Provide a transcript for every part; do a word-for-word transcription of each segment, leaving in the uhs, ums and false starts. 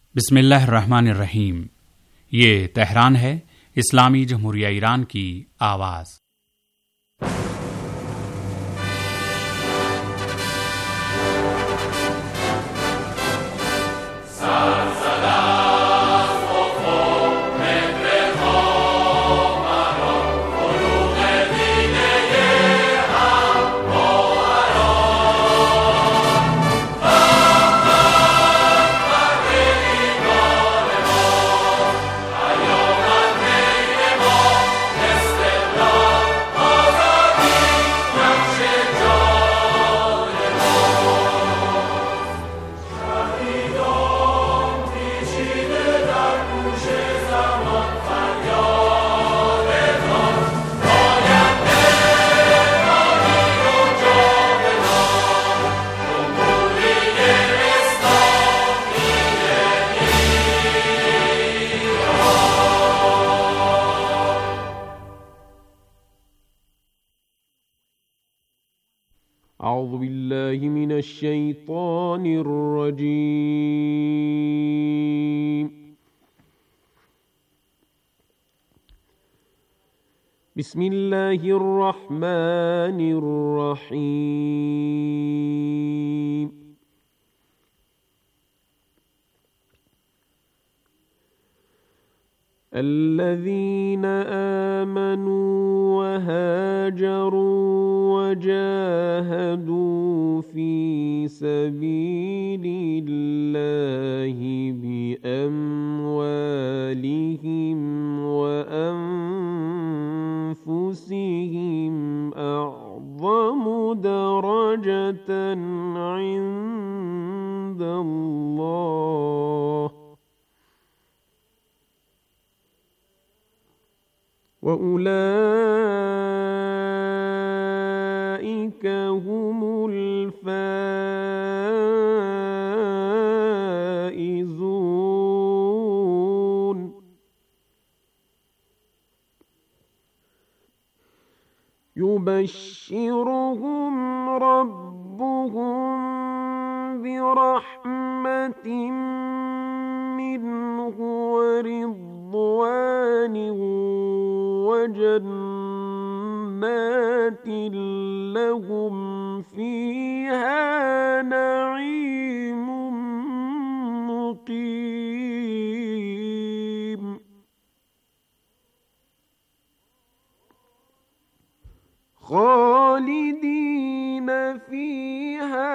بسم اللہ الرحمن الرحیم۔ یہ تہران ہے، اسلامی جمہوریہ ایران کی آواز۔ اعوذ باللہ من الشیطان الرجیم۔ بسم اللہ الرحمن الرحیم۔ الذین آمنوا وهاجروا وجاهدوا في سبيل الله بأموالهم وأنفسهم أعظم درجة عند الله وَأُولَئِكَ هُمُ الْفَائِزُونَ۔ يُبَشِّرُهُمْ رَبُّهُم بِرَحْمَةٍ مِّنْهُ وَرِضْوَانٍ وجنات لهم فيها نعيم مقيم خالدين فيها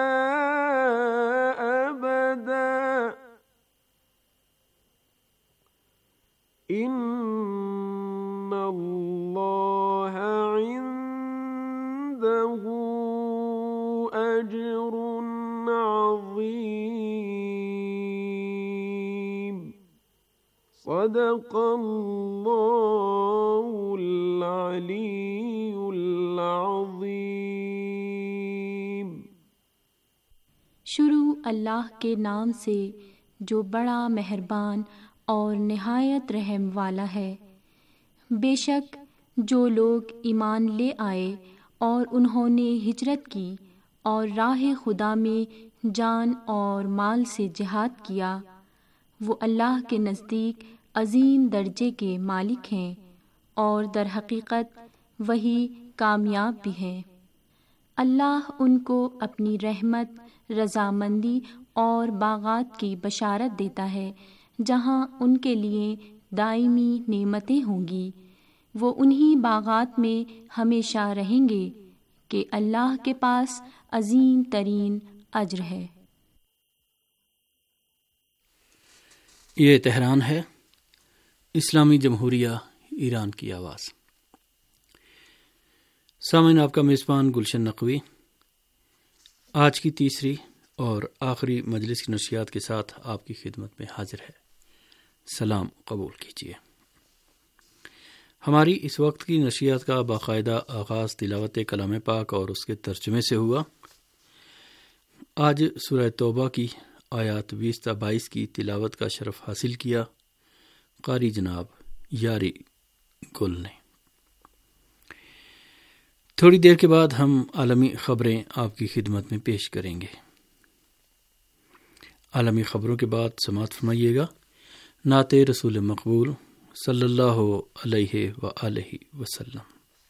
أبدا إن اللہ عنده اجر عظیم۔ صدق اللہ العلی العظیم۔ شروع اللہ کے نام سے جو بڑا مہربان اور نہایت رحم والا ہے۔ بے شک جو لوگ ایمان لے آئے اور انہوں نے ہجرت کی اور راہ خدا میں جان اور مال سے جہاد کیا، وہ اللہ کے نزدیک عظیم درجے کے مالک ہیں اور در حقیقت وہی کامیاب بھی ہیں۔ اللہ ان کو اپنی رحمت، رضامندی اور باغات کی بشارت دیتا ہے جہاں ان کے لیے دائمی نعمتیں ہوں گی۔ وہ انہی باغات میں ہمیشہ رہیں گے کہ اللہ کے پاس عظیم ترین اجر ہے۔ یہ تہران ہے، اسلامی جمہوریہ ایران کی آواز۔ سامعین، آپ کا میزبان گلشن نقوی آج کی تیسری اور آخری مجلس کی نشریات کے ساتھ آپ کی خدمت میں حاضر ہے۔ سلام قبول کیجیے۔ ہماری اس وقت کی نشریات کا باقاعدہ آغاز تلاوت کلام پاک اور اس کے ترجمے سے ہوا۔ آج سورہ توبہ کی آیات بیس تا بائیس کی تلاوت کا شرف حاصل کیا قاری جناب یاری گل نے۔ تھوڑی دیر کے بعد ہم عالمی خبریں آپ کی خدمت میں پیش کریں گے۔ عالمی خبروں کے بعد سماعت فرمائیے گا نعت رسول مقبول صلی اللہ علیہ وآلہ وسلم۔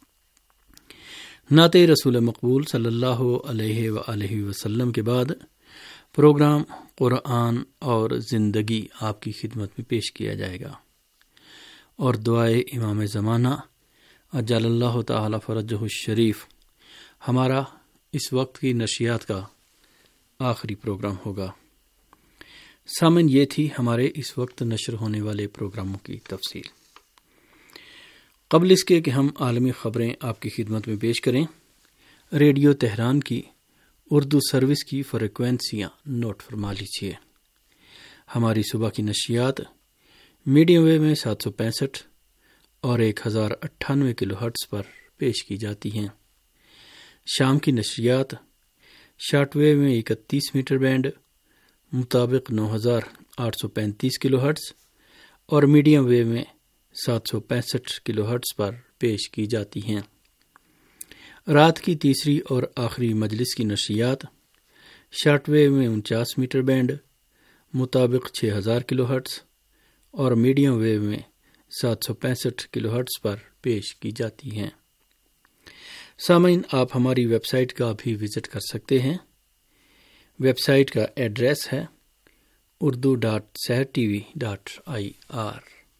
نعت رسول مقبول صلی اللہ علیہ وآلہ وسلم کے بعد پروگرام قرآن اور زندگی آپ کی خدمت میں پیش کیا جائے گا، اور دعائے امام زمانہ اجل اللہ تعالی فرجہ الشریف ہمارا اس وقت کی نشریات کا آخری پروگرام ہوگا۔ سامن یہ تھی ہمارے اس وقت نشر ہونے والے پروگراموں کی تفصیل۔ قبل اس کے کہ ہم عالمی خبریں آپ کی خدمت میں پیش کریں، ریڈیو تہران کی اردو سروس کی فریکوینسیاں نوٹ فرما لیجیے۔ ہماری صبح کی نشریات میڈیم ویو میں سات سو پینسٹھ اور ایک ہزار اٹھانوے کلو ہرٹز پر پیش کی جاتی ہیں۔ شام کی نشریات شارٹ ویو میں اکتیس میٹر بینڈ مطابق نو ہزار آٹھ سو پینتیس کلو ہرٹز اور میڈیم ویو میں سات سو پینسٹھ کلو ہرٹز پر پیش کی جاتی ہیں۔ رات کی تیسری اور آخری مجلس کی نشریات شارٹ ویو میں انچاس میٹر بینڈ مطابق چھ ہزار کلو ہرٹز اور میڈیم ویو میں سات سو پینسٹھ کلو ہرٹز پر پیش کی جاتی ہیں۔ سامعین، آپ ہماری ویب سائٹ کا بھی وزٹ کر سکتے ہیں۔ ویب سائٹ کا ایڈریس ہے Urdu dot Sahar T V dot I R.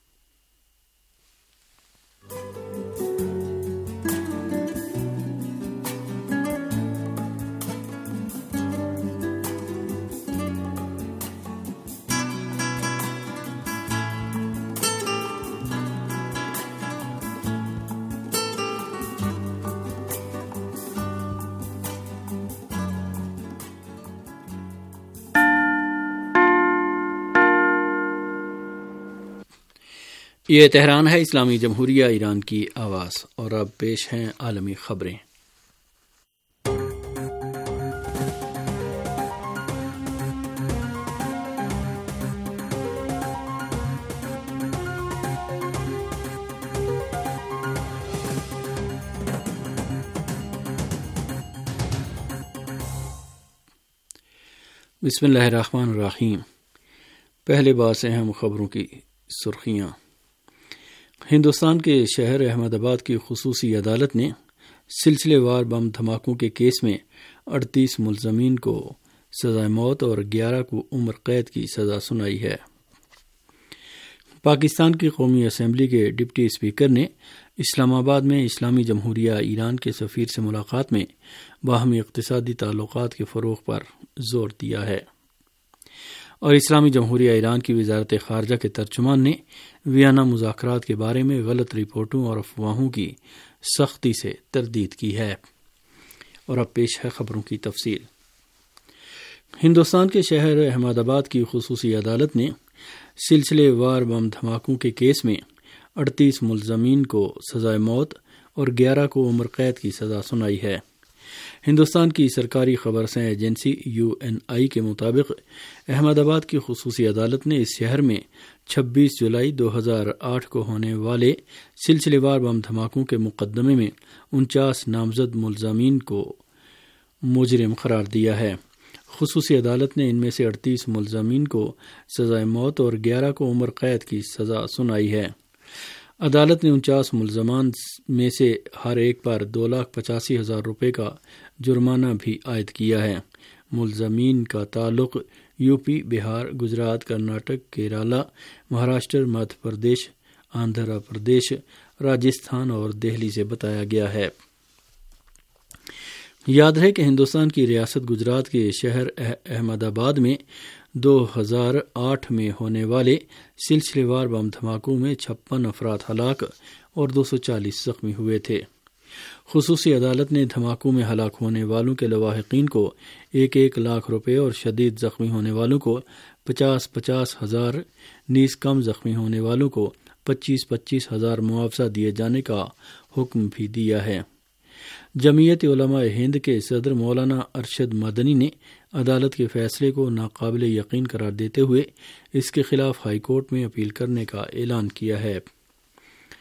یہ تہران ہے، اسلامی جمہوریہ ایران کی آواز، اور اب پیش ہیں عالمی خبریں۔ بسم اللہ الرحمن الرحیم۔ پہلے بعض اہم خبروں کی سرخیاں۔ ہندوستان کے شہر احمد آباد کی خصوصی عدالت نے سلسلے وار بم دھماکوں کے کیس میں اڑتیس ملزمین کو سزائے موت اور گیارہ کو عمر قید کی سزا سنائی ہے۔ پاکستان کی قومی اسمبلی کے ڈپٹی اسپیکر نے اسلام آباد میں اسلامی جمہوریہ ایران کے سفیر سے ملاقات میں باہمی اقتصادی تعلقات کے فروغ پر زور دیا ہے، اور اسلامی جمہوریہ ایران کی وزارت خارجہ کے ترجمان نے ویانا مذاکرات کے بارے میں غلط رپورٹوں اور افواہوں کی سختی سے تردید کی ہے۔ اور اب پیش ہے خبروں کی تفصیل۔ ہندوستان کے شہر احمد آباد کی خصوصی عدالت نے سلسلے وار بم دھماکوں کے کیس میں اڑتیس ملزمین کو سزائے موت اور گیارہ کو عمر قید کی سزا سنائی ہے۔ ہندوستان کی سرکاری خبررساں ایجنسی یو این آئی کے مطابق احمد آباد کی خصوصی عدالت نے اس شہر میں چھبیس جولائی دو ہزار آٹھ کو ہونے والے سلسلے وار بم دھماکوں کے مقدمے میں انچاس نامزد ملزمین کو مجرم قرار دیا ہے۔ خصوصی عدالت نے ان میں سے اڑتیس ملزمین کو سزائے موت اور گیارہ کو عمر قید کی سزا سنائی ہے۔ عدالت نے انچاس ملزمان میں سے ہر ایک پر دو لاکھ پچاسی ہزار روپے کا جرمانہ بھی عائد کیا ہے۔ ملزمین کا تعلق یو پی، بہار، گجرات، کرناٹک، کیرالہ، مہاراشٹر، مدھیہ پردیش، آندھرا پردیش، راجستھان اور دہلی سے بتایا گیا ہے۔ یاد ہے کہ ہندوستان کی ریاست گجرات کے شہر احمد آباد میں دو ہزار آٹھ میں ہونے والے سلسلے وار بم دھماکوں میں چھپن افراد ہلاک اور دو سو چالیس زخمی ہوئے تھے۔ خصوصی عدالت نے دھماکوں میں ہلاک ہونے والوں کے لواحقین کو ایک ایک لاکھ روپے اور شدید زخمی ہونے والوں کو پچاس پچاس ہزار نیز کم زخمی ہونے والوں کو پچیس پچیس ہزار معاوضہ دیے جانے کا حکم بھی دیا ہے۔ جمعیت علماء ہند کے صدر مولانا ارشد مدنی نے عدالت کے فیصلے کو ناقابل یقین قرار دیتے ہوئے اس کے خلاف ہائی کورٹ میں اپیل کرنے کا اعلان کیا ہے۔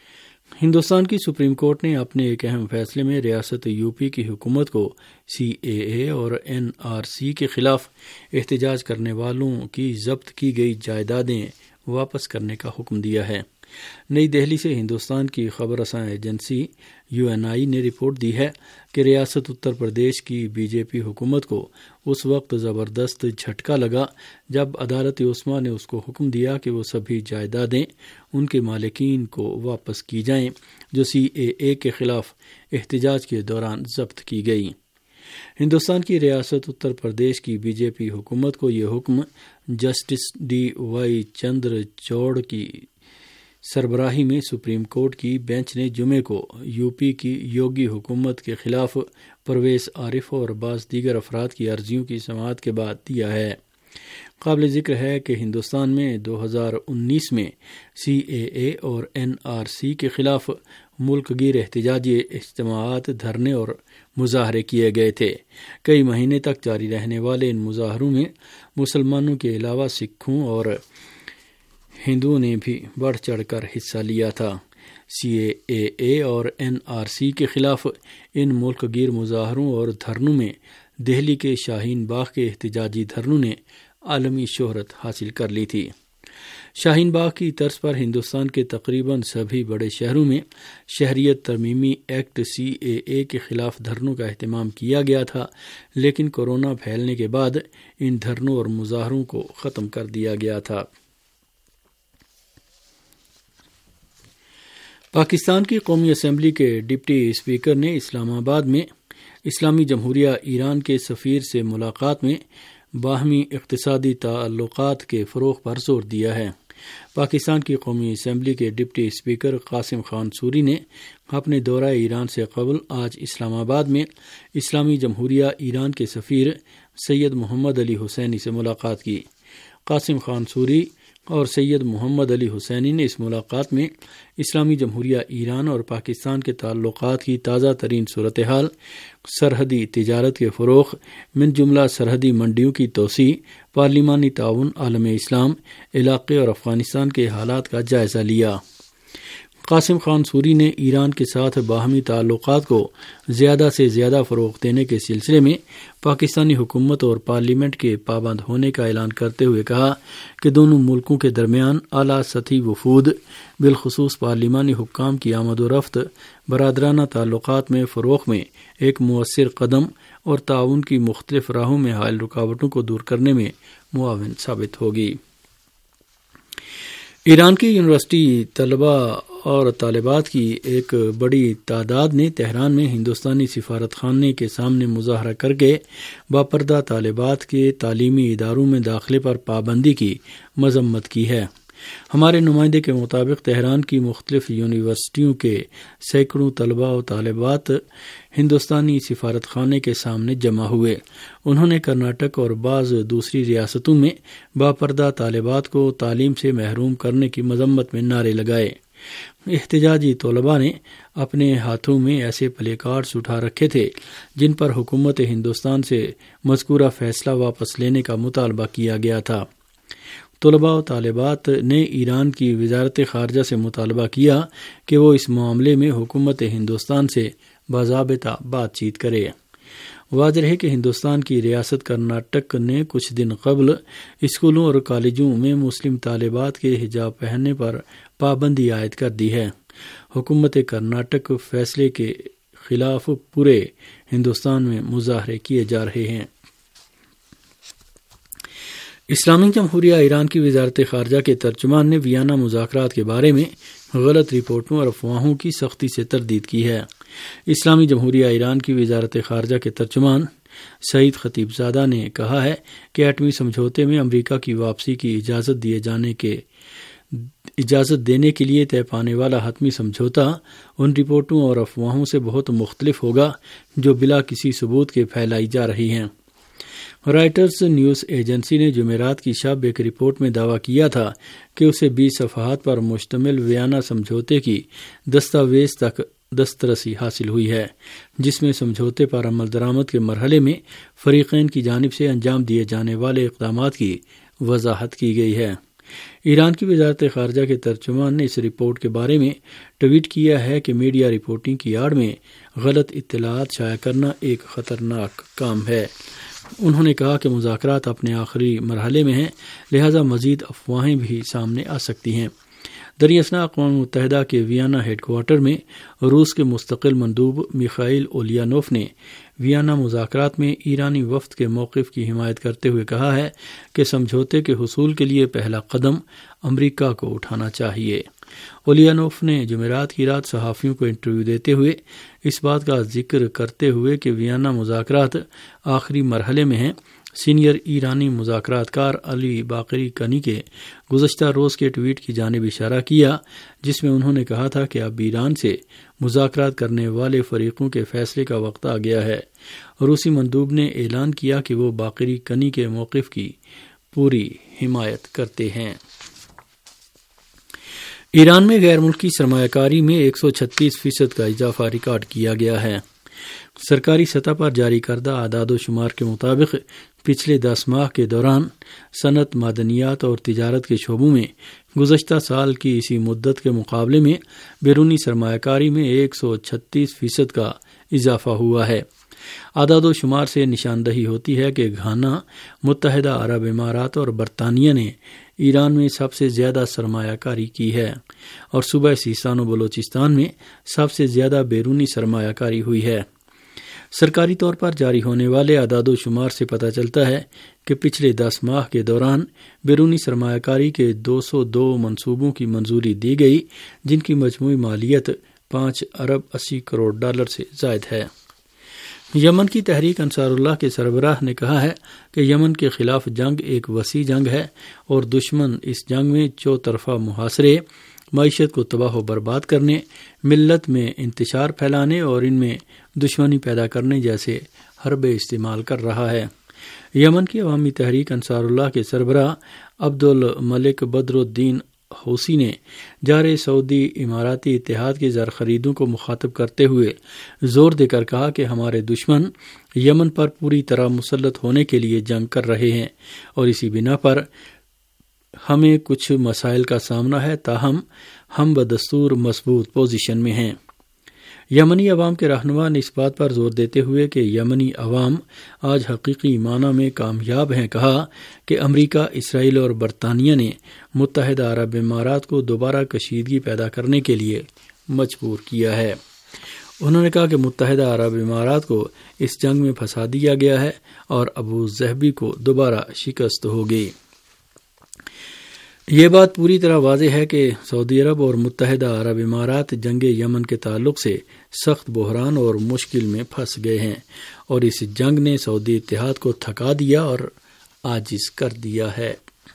ہندوستان کی سپریم کورٹ نے اپنے ایک اہم فیصلے میں ریاست یو پی کی حکومت کو سی اے اے اور این آر سی کے خلاف احتجاج کرنے والوں کی ضبط کی گئی جائیدادیں واپس کرنے کا حکم دیا ہے۔ نئی دہلی سے ہندوستان کی خبر رساں ایجنسی یو این آئی نے رپورٹ دی ہے کہ ریاست اتر پردیش کی بی جے پی حکومت کو اس وقت زبردست جھٹکا لگا جب عدالت عظمیٰ نے اس کو حکم دیا کہ وہ سبھی جائیدادیں ان کے مالکین کو واپس کی جائیں جو سی اے اے کے خلاف احتجاج کے دوران ضبط کی گئی۔ ہندوستان کی ریاست اتر پردیش کی بی جے پی حکومت کو یہ حکم justice D Y Chandrachud کی سربراہی میں سپریم کورٹ کی بینچ نے جمعے کو یو پی کی یوگی حکومت کے خلاف پرویز عارف اور بعض دیگر افراد کی عرضیوں کی سماعت کے بعد دیا ہے۔ قابل ذکر ہے کہ ہندوستان میں دو ہزار انیس میں سی اے اے اور این آر سی کے خلاف ملک گیر احتجاجی اجتماعات، دھرنے اور مظاہرے کیے گئے تھے۔ کئی مہینے تک جاری رہنے والے ان مظاہروں میں مسلمانوں کے علاوہ سکھوں اور ہندوؤں نے بھی بڑھ چڑھ کر حصہ لیا تھا۔ سی اے اے اور این آر سی کے خلاف ان ملک گیر مظاہروں اور دھرنوں میں دہلی کے شاہین باغ کے احتجاجی دھرنوں نے عالمی شہرت حاصل کر لی تھی۔ شاہین باغ کی طرز پر ہندوستان کے تقریباً سبھی بڑے شہروں میں شہریت ترمیمی ایکٹ سی اے اے کے خلاف دھرنوں کا اہتمام کیا گیا تھا، لیکن کورونا پھیلنے کے بعد ان دھرنوں اور مظاہروں کو ختم کر دیا گیا تھا۔ پاکستان کی قومی اسمبلی کے ڈپٹی اسپیکر نے اسلام آباد میں اسلامی جمہوریہ ایران کے سفیر سے ملاقات میں باہمی اقتصادی تعلقات کے فروغ پر زور دیا ہے۔ پاکستان کی قومی اسمبلی کے ڈپٹی اسپیکر قاسم خان سوری نے اپنے دورہ ایران سے قبل آج اسلام آباد میں اسلامی جمہوریہ ایران کے سفیر سید محمد علی حسینی سے ملاقات کی۔ قاسم خان سوری اور سید محمد علی حسینی نے اس ملاقات میں اسلامی جمہوریہ ایران اور پاکستان کے تعلقات کی تازہ ترین صورتحال، سرحدی تجارت کے فروغ، من جملہ سرحدی منڈیوں کی توسیع، پارلیمانی تعاون، عالم اسلام، علاقے اور افغانستان کے حالات کا جائزہ لیا۔ قاسم خان سوری نے ایران کے ساتھ باہمی تعلقات کو زیادہ سے زیادہ فروغ دینے کے سلسلے میں پاکستانی حکومت اور پارلیمنٹ کے پابند ہونے کا اعلان کرتے ہوئے کہا کہ دونوں ملکوں کے درمیان اعلیٰ سطحی وفود، بالخصوص پارلیمانی حکام کی آمد و رفت برادرانہ تعلقات میں فروغ میں ایک مؤثر قدم اور تعاون کی مختلف راہوں میں حائل رکاوٹوں کو دور کرنے میں معاون ثابت ہوگی۔ ایران کی یونیورسٹی طلباء اور طالبات کی ایک بڑی تعداد نے تہران میں ہندوستانی سفارت خانے کے سامنے مظاہرہ کر کے باپردہ طالبات کے تعلیمی اداروں میں داخلے پر پابندی کی مذمت کی ہے۔ ہمارے نمائندے کے مطابق تہران کی مختلف یونیورسٹیوں کے سینکڑوں طلباء و طالبات ہندوستانی سفارت خانے کے سامنے جمع ہوئے۔ انہوں نے کرناٹک اور بعض دوسری ریاستوں میں باپردہ طالبات کو تعلیم سے محروم کرنے کی مذمت میں نعرے لگائے۔ احتجاجی طلباء نے اپنے ہاتھوں میں ایسے پلے کارڈز اٹھا رکھے تھے جن پر حکومت ہندوستان سے مذکورہ فیصلہ واپس لینے کا مطالبہ کیا گیا تھا۔ طلباء و طالبات نے ایران کی وزارت خارجہ سے مطالبہ کیا کہ وہ اس معاملے میں حکومت ہندوستان سے باضابطہ بات چیت کرے۔ واضح ہے کہ ہندوستان کی ریاست کرناٹک نے کچھ دن قبل اسکولوں اور کالجوں میں مسلم طالبات کے حجاب پہننے پر پابندی عائد کر دی ہے۔ حکومت کرناٹک فیصلے کے خلاف پورے ہندوستان میں مظاہرے کیے جا رہے ہیں۔ اسلامی جمہوریہ ایران کی وزارت خارجہ کے ترجمان نے ویانا مذاکرات کے بارے میں غلط رپورٹوں اور افواہوں کی سختی سے تردید کی ہے۔ اسلامی جمہوریہ ایران کی وزارت خارجہ کے ترجمان سعید خطیب زادہ نے کہا ہے کہ ایٹمی سمجھوتے میں امریکہ کی واپسی کی اجازت دیے جانے کے اجازت دینے کے لیے طے پانے والا حتمی سمجھوتا ان رپورٹوں اور افواہوں سے بہت مختلف ہوگا جو بلا کسی ثبوت کے پھیلائی جا رہی ہیں۔ رائٹرز نیوز ایجنسی نے جمعرات کی شب ایک رپورٹ میں دعویٰ کیا تھا کہ اسے بیس صفحات پر مشتمل ویانا سمجھوتے کی دستاویز تک دسترسی حاصل ہوئی ہے، جس میں سمجھوتے پر عمل درآمد کے مرحلے میں فریقین کی جانب سے انجام دیے جانے والے اقدامات کی وضاحت کی گئی ہے۔ ایران کی وزارت خارجہ کے ترجمان نے اس رپورٹ کے بارے میں ٹویٹ کیا ہے کہ میڈیا رپورٹنگ کی آڑ میں غلط اطلاعات شائع کرنا ایک خطرناک کام ہے۔ انہوں نے کہا کہ مذاکرات اپنے آخری مرحلے میں ہیں، لہذا مزید افواہیں بھی سامنے آ سکتی ہیں۔ دراصل اقوام متحدہ کے ویانا ہیڈ کوارٹر میں روس کے مستقل مندوب میخائیل اولینوف نے ویانا مذاکرات میں ایرانی وفد کے موقف کی حمایت کرتے ہوئے کہا ہے کہ سمجھوتے کے حصول کے لیے پہلا قدم امریکہ کو اٹھانا چاہیے۔ اولینوف نے جمعرات کی رات صحافیوں کو انٹرویو دیتے ہوئے اس بات کا ذکر کرتے ہوئے کہ ویانا مذاکرات آخری مرحلے میں ہیں، سینئر ایرانی مذاکرات کار علی باقری کنی کے گزشتہ روز کے ٹویٹ کی جانب اشارہ کیا، جس میں انہوں نے کہا تھا کہ اب ایران سے مذاکرات کرنے والے فریقوں کے فیصلے کا وقت آ گیا ہے۔ روسی مندوب نے اعلان کیا کہ وہ باقری کنی کے موقف کی پوری حمایت کرتے ہیں۔ ایران میں غیر ملکی سرمایہ کاری میں ایک سو چھتیس فیصد کا اضافہ ریکارڈ کیا گیا ہے۔ سرکاری سطح پر جاری کردہ اعداد و شمار کے مطابق پچھلے دس ماہ کے دوران صنعت، معدنیات اور تجارت کے شعبوں میں گزشتہ سال کی اسی مدت کے مقابلے میں بیرونی سرمایہ کاری میں ایک سو چھتیس فیصد کا اضافہ ہوا ہے۔ اعداد و شمار سے نشاندہی ہوتی ہے کہ گھانا، متحدہ عرب امارات اور برطانیہ نے ایران میں سب سے زیادہ سرمایہ کاری کی ہے، اور صوبہ سیستان و بلوچستان میں سب سے زیادہ بیرونی سرمایہ کاری ہوئی ہے۔ سرکاری طور پر جاری ہونے والے اعداد و شمار سے پتہ چلتا ہے کہ پچھلے دس ماہ کے دوران بیرونی سرمایہ کاری کے دو سو دو منصوبوں کی منظوری دی گئی، جن کی مجموعی مالیت پانچ ارب اسی کروڑ ڈالر سے زائد ہے۔ یمن کی تحریک انصار اللہ کے سربراہ نے کہا ہے کہ یمن کے خلاف جنگ ایک وسیع جنگ ہے اور دشمن اس جنگ میں چوطرفہ محاصرے، معیشت کو تباہ و برباد کرنے، ملت میں انتشار پھیلانے اور ان میں دشمنی پیدا کرنے جیسے حربے استعمال کر رہا ہے۔ یمن کی عوامی تحریک انصار اللہ کے سربراہ عبد الملک بدر الدین حوثی نے جارے سعودی اماراتی اتحاد کی زر خریدوں کو مخاطب کرتے ہوئے زور دے کر کہا کہ ہمارے دشمن یمن پر پوری طرح مسلط ہونے کے لیے جنگ کر رہے ہیں اور اسی بنا پر ہمیں کچھ مسائل کا سامنا ہے، تاہم ہم بدستور مضبوط پوزیشن میں ہیں۔ یمنی عوام کے رہنما نے اس بات پر زور دیتے ہوئے کہ یمنی عوام آج حقیقی معنی میں کامیاب ہیں کہا کہ امریکہ، اسرائیل اور برطانیہ نے متحدہ عرب امارات کو دوبارہ کشیدگی پیدا کرنے کے لیے مجبور کیا ہے۔ انہوں نے کہا کہ متحدہ عرب امارات کو اس جنگ میں پھنسا دیا گیا ہے اور ابو ظہبی کو دوبارہ شکست ہوگی۔ یہ بات پوری طرح واضح ہے کہ سعودی عرب اور متحدہ عرب امارات جنگ یمن کے تعلق سے سخت بحران اور مشکل میں پھنس گئے ہیں، اور اس جنگ نے سعودی اتحاد کو تھکا دیا اور عاجز کر دیا ہے۔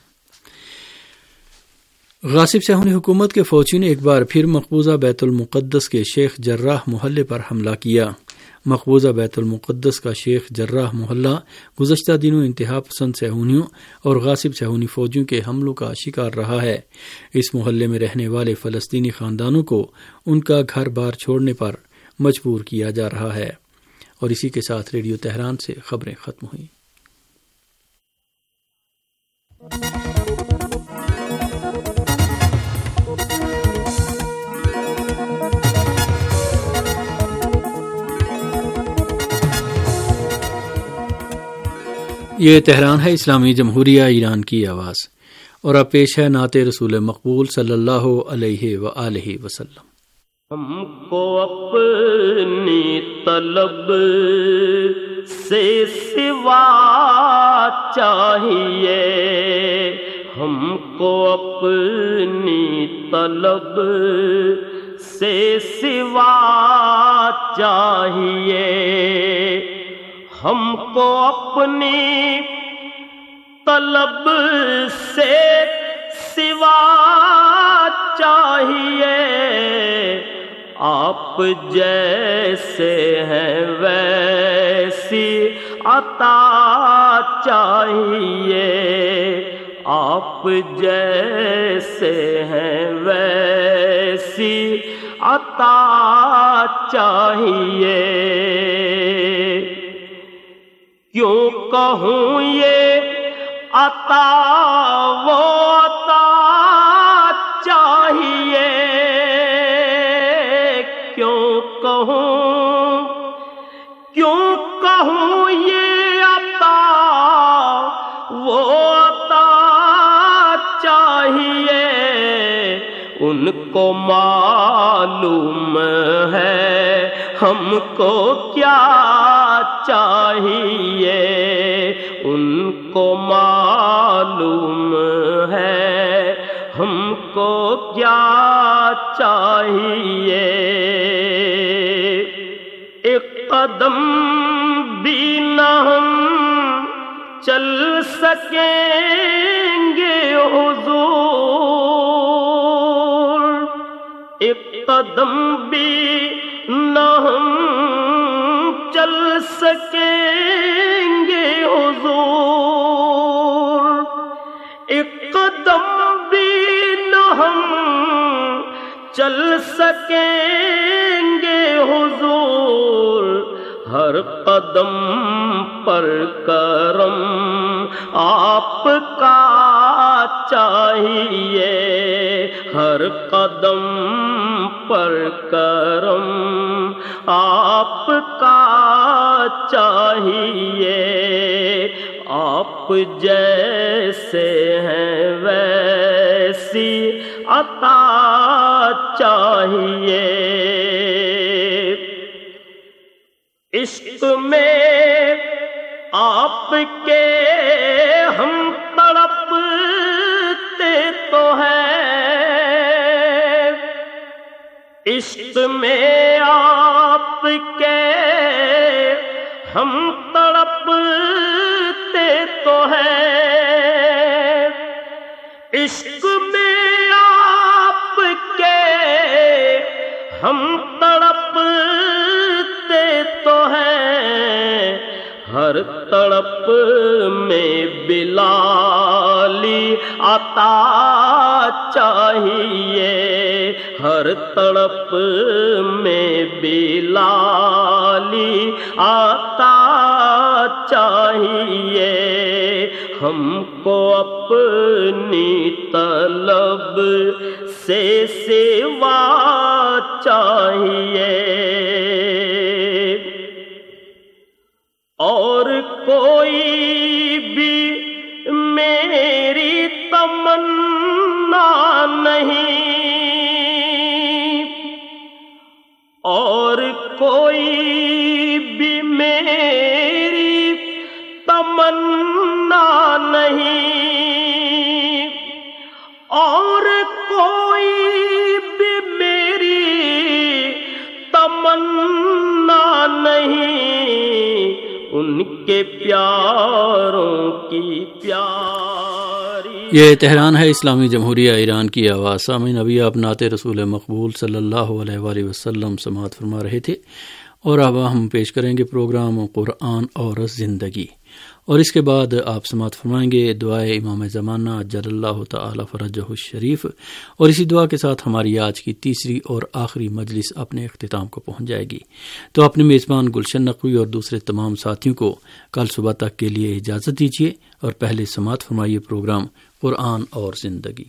غاصب صہیونی حکومت کے فوجیوں نے ایک بار پھر مقبوضہ بیت المقدس کے شیخ جراح محلے پر حملہ کیا۔ مقبوضہ بیت المقدس کا شیخ جراح محلہ گزشتہ دنوں انتہا پسند صہیونیوں اور غاصب صہیونی فوجیوں کے حملوں کا شکار رہا ہے۔ اس محلے میں رہنے والے فلسطینی خاندانوں کو ان کا گھر بار چھوڑنے پر مجبور کیا جا رہا ہے۔ اور اسی کے ساتھ ریڈیو تہران سے خبریں ختم ہوئیں۔ یہ تہران ہے، اسلامی جمہوریہ ایران کی آواز، اور اب پیش ہے نعت رسول مقبول صلی اللہ علیہ وآلہ وسلم۔ ہم کو اپنی طلب سے سوا چاہیے، ہم کو اپنی طلب سے سوا چاہیے، ہم کو اپنی طلب سے سوا چاہیے، آپ جیسے ہیں ویسی عطا چاہیے، آپ جیسے ہیں ویسی عطا چاہیے۔ کیوں کہوں یہ عطا وہ عطا ان کو معلوم ہے ہم کو کیا چاہیے، ان کو معلوم ہے ہم کو کیا چاہیے، ایک قدم بھی نہ ہم چل سکیں گے حضور، ایک قدم بھی نہ ہم چل سکیں گے حضور، ایک قدم بھی نہ ہم چل سکیں گے حضور، ہر قدم پر کرم آپ کا چاہیے، ہر قدم پر کرم آپ کا چاہیے، آپ جیسے ہیں ویسی عطا چاہیے، عشق میں آپ کے ہم تڑپتے تو ہیں، عشق میں آپ کے ہم تڑپتے تو ہیں، عشق میں آپ کے ہم تڑپتے تو ہیں، ہر تڑپ میں بلالی عطا چاہیے، ہر تڑپ میں بلالی عطا چاہیے، ہم کو اپنی طلب سے سوا چاہیے، اور کوئی بھی میری تمنا نہیں، اور کوئی بھی میری تمنا نہیں، اور کوئی بھی میری تمنا نہیں، ان کے پیاروں کی پیاری۔ یہ تہران ہے اسلامی جمہوریہ ایران کی آواز۔ سامعین، ابھی آپ نعت رسول مقبول صلی اللہ علیہ وآلہ وسلم سماعت فرما رہے تھے، اور اب ہم پیش کریں گے پروگرام قرآن اور زندگی، اور اس کے بعد آپ سماعت فرمائیں گے دعائے امام زمانہ جل اللہ تعالی فرجہ الشریف، اور اسی دعا کے ساتھ ہماری آج کی تیسری اور آخری مجلس اپنے اختتام کو پہنچ جائے گی۔ تو اپنے میزبان گلشن نقوی اور دوسرے تمام ساتھیوں کو کل صبح تک کے لیے اجازت دیجیے، اور پہلے سماعت فرمائیے پروگرام قرآن اور زندگی۔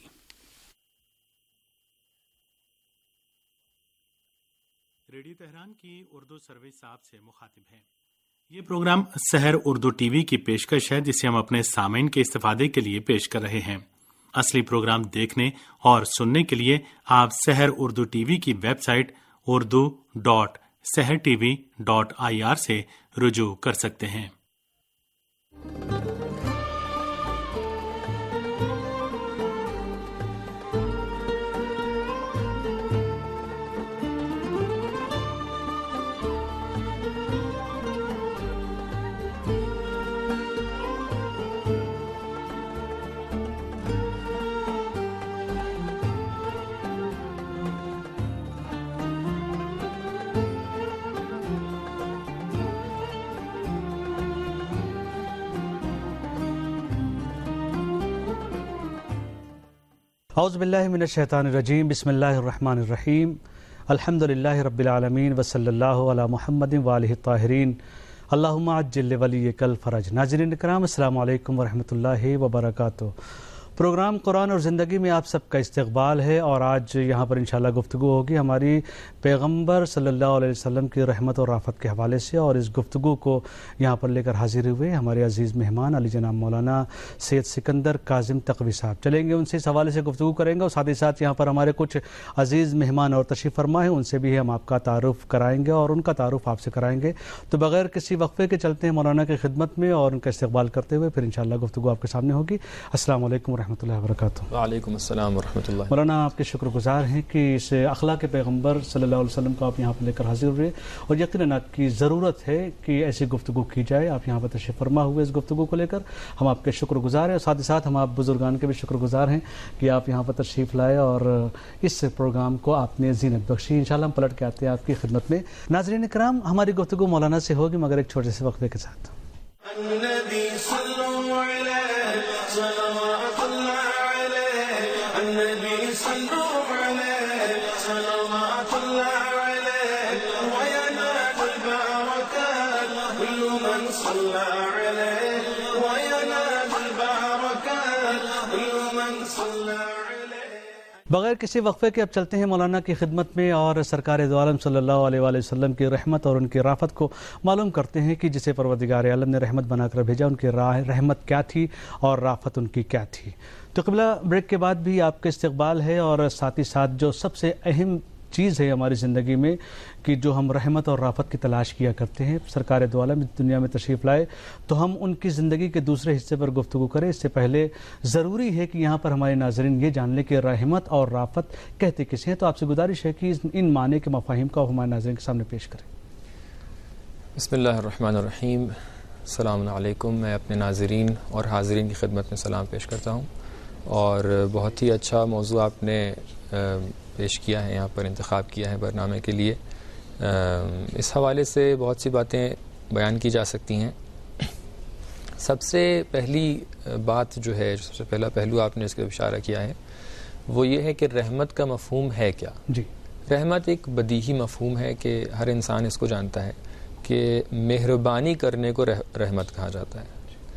ریڈیو تہران کی اردو سروس آپ سے مخاطب ہیں۔ یہ programme Sahar Urdu T V کی پیشکش ہے، جسے ہم اپنے سامعین کے استفادے کے لیے پیش کر رہے ہیں۔ اصلی پروگرام دیکھنے اور سننے کے لیے آپ سحر اردو ٹی وی کی web site Urdu dot Sahar T V dot I R سے رجوع کر سکتے ہیں۔ اعوذ باللہ من الشیطان الرجیم، بسم اللہ الرحمن الرحیم، الحمد للہ رب العالمین، وصلی اللہ علی محمد وآلہ الطاہرین، اللہم عجل لولیک الفرج۔ ناظرین کرام، السلام علیکم ورحمۃ اللہ وبرکاتہ۔ پروگرام قرآن اور زندگی میں آپ سب کا استقبال ہے، اور آج یہاں پر انشاءاللہ گفتگو ہوگی ہماری پیغمبر صلی اللہ علیہ وسلم کی رحمت اور رافت کے حوالے سے، اور اس گفتگو کو یہاں پر لے کر حاضر ہوئے ہمارے عزیز مہمان علی جناب مولانا سید سکندر کاظم تقوی صاحب. چلیں گے ان سے اس حوالے سے گفتگو کریں گے، اور ساتھ ہی ساتھ یہاں پر ہمارے کچھ عزیز مہمان اور تشریف فرما ہیں، ان سے بھی ہم آپ کا تعارف کرائیں گے اور ان کا تعارف آپ سے کرائیں گے. تو بغیر کسی وقفے کے چلتے ہیں مولانا کی خدمت میں اور ان کا استقبال کرتے ہوئے پھر انشاءاللہ گفتگو آپ کے سامنے ہوگی. السلام علیکم ورحمۃ اللہ وبرکاتہ. وعلیکم السلام ورحمۃ اللہ. مولانا آپ کے شکر گزار ہیں کہ اس اخلاق پیغمبر صلی اللہ علیہ وسلم کو آپ یہاں پر لے کر حاضر ہوئے، اور یقیناً آپ کی ضرورت ہے کہ ایسی گفتگو کی جائے. آپ یہاں پر تشریف فرما ہوئے اس گفتگو کو لے کر، ہم آپ کے شکر گزار ہیں، اور ساتھ ہی ساتھ ہم آپ بزرگان کے بھی شکر گزار ہیں کہ آپ یہاں پر تشریف لائے اور اس پروگرام کو آپ نے زینت بخشی. انشاءاللہ ہم پلٹ کے آتے ہیں آپ کی خدمت میں. ناظرین کرام، ہماری گفتگو مولانا سے ہوگی مگر ایک چھوٹے سے وقفے کے ساتھ. النبي صلوا عليه صلوات الله عليه النبي صلوا عليه صلوات الله عليه وينال البركات كل من صلى عليه وينال البركات كل من صلى عليه. بغیر کسی وقفے کے اب چلتے ہیں مولانا کی خدمت میں اور سرکار دو عالم صلی اللہ علیہ وآلہ وسلم کی رحمت اور ان کی رافت کو معلوم کرتے ہیں کہ جسے پروردگار عالم نے رحمت بنا کر بھیجا، ان کی راہ رحمت کیا تھی اور رافت ان کی کیا تھی. تو قبلہ بریک کے بعد بھی آپ کا استقبال ہے، اور ساتھ ہی ساتھ جو سب سے اہم چیز ہے ہماری زندگی میں کہ جو ہم رحمت اور رافت کی تلاش کیا کرتے ہیں، سرکار دو عالم دنیا میں تشریف لائے تو ہم ان کی زندگی کے دوسرے حصے پر گفتگو کریں. اس سے پہلے ضروری ہے کہ یہاں پر ہمارے ناظرین یہ جان لیں کہ رحمت اور رافت کہتے کسے ہیں. تو آپ سے گزارش ہے کہ ان معنی کے مفاہیم کو ہمارے ناظرین کے سامنے پیش کریں. بسم اللہ الرحمن الرحیم. السلام علیکم. میں اپنے ناظرین اور حاضرین کی خدمت میں سلام پیش کرتا ہوں، اور بہت ہی اچھا موضوع آپ نے پیش کیا ہے، یہاں پر انتخاب کیا ہے برنامے کے لیے. اس حوالے سے بہت سی باتیں بیان کی جا سکتی ہیں. سب سے پہلی بات جو ہے، سب سے پہلا پہلو آپ نے اس کا اشارہ کیا ہے، وہ یہ ہے کہ رحمت کا مفہوم ہے کیا. جی، رحمت ایک بدیہی مفہوم ہے کہ ہر انسان اس کو جانتا ہے کہ مہربانی کرنے کو رحمت کہا جاتا ہے.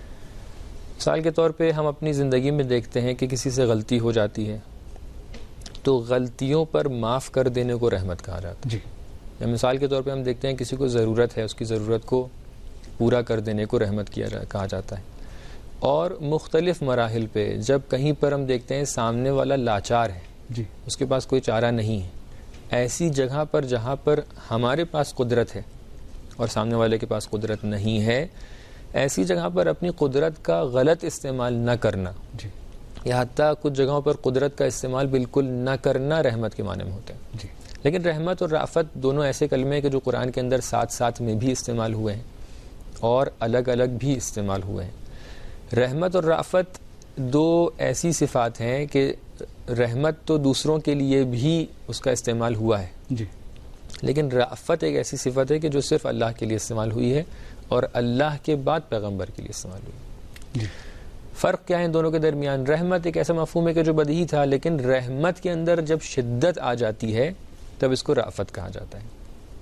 مثال کے طور پہ ہم اپنی زندگی میں دیکھتے ہیں کہ کسی سے غلطی ہو جاتی ہے تو غلطیوں پر معاف کر دینے کو رحمت کہا جاتا ہے. جی، یا مثال کے طور پہ ہم دیکھتے ہیں کسی کو ضرورت ہے، اس کی ضرورت کو پورا کر دینے کو رحمت کیا جا کہا جاتا ہے. اور مختلف مراحل پہ جب کہیں پر ہم دیکھتے ہیں سامنے والا لاچار ہے، جی، اس کے پاس کوئی چارہ نہیں ہے، ایسی جگہ پر جہاں پر ہمارے پاس قدرت ہے اور سامنے والے کے پاس قدرت نہیں ہے، ایسی جگہ پر اپنی قدرت کا غلط استعمال نہ کرنا، جی، یا حتیٰ کچھ جگہوں پر قدرت کا استعمال بالکل نہ کرنا رحمت کے معنی میں ہوتا ہے. جی، لیکن رحمت اور رافت دونوں ایسے کلمے ہیں کہ جو قرآن کے اندر ساتھ ساتھ میں بھی استعمال ہوئے ہیں اور الگ الگ بھی استعمال ہوئے ہیں. رحمت اور رافت دو ایسی صفات ہیں کہ رحمت تو دوسروں کے لیے بھی اس کا استعمال ہوا ہے، جی، لیکن رافت ایک ایسی صفت ہے کہ جو صرف اللہ کے لیے استعمال ہوئی ہے اور اللہ کے بعد پیغمبر کے لیے استعمال ہوئی. جی، فرق کیا ہے ان دونوں کے درمیان؟ رحمت ایک ایسا مفہوم ہے کہ جو بدیہی تھا، لیکن رحمت کے اندر جب شدت آ جاتی ہے تب اس کو رافت کہا جاتا ہے.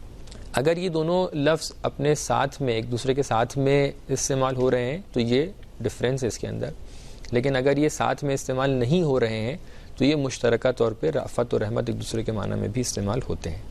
اگر یہ دونوں لفظ اپنے ساتھ میں ایک دوسرے کے ساتھ میں استعمال ہو رہے ہیں تو یہ ڈفرینس ہے اس کے اندر، لیکن اگر یہ ساتھ میں استعمال نہیں ہو رہے ہیں تو یہ مشترکہ طور پہ رافت اور رحمت ایک دوسرے کے معنی میں بھی استعمال ہوتے ہیں.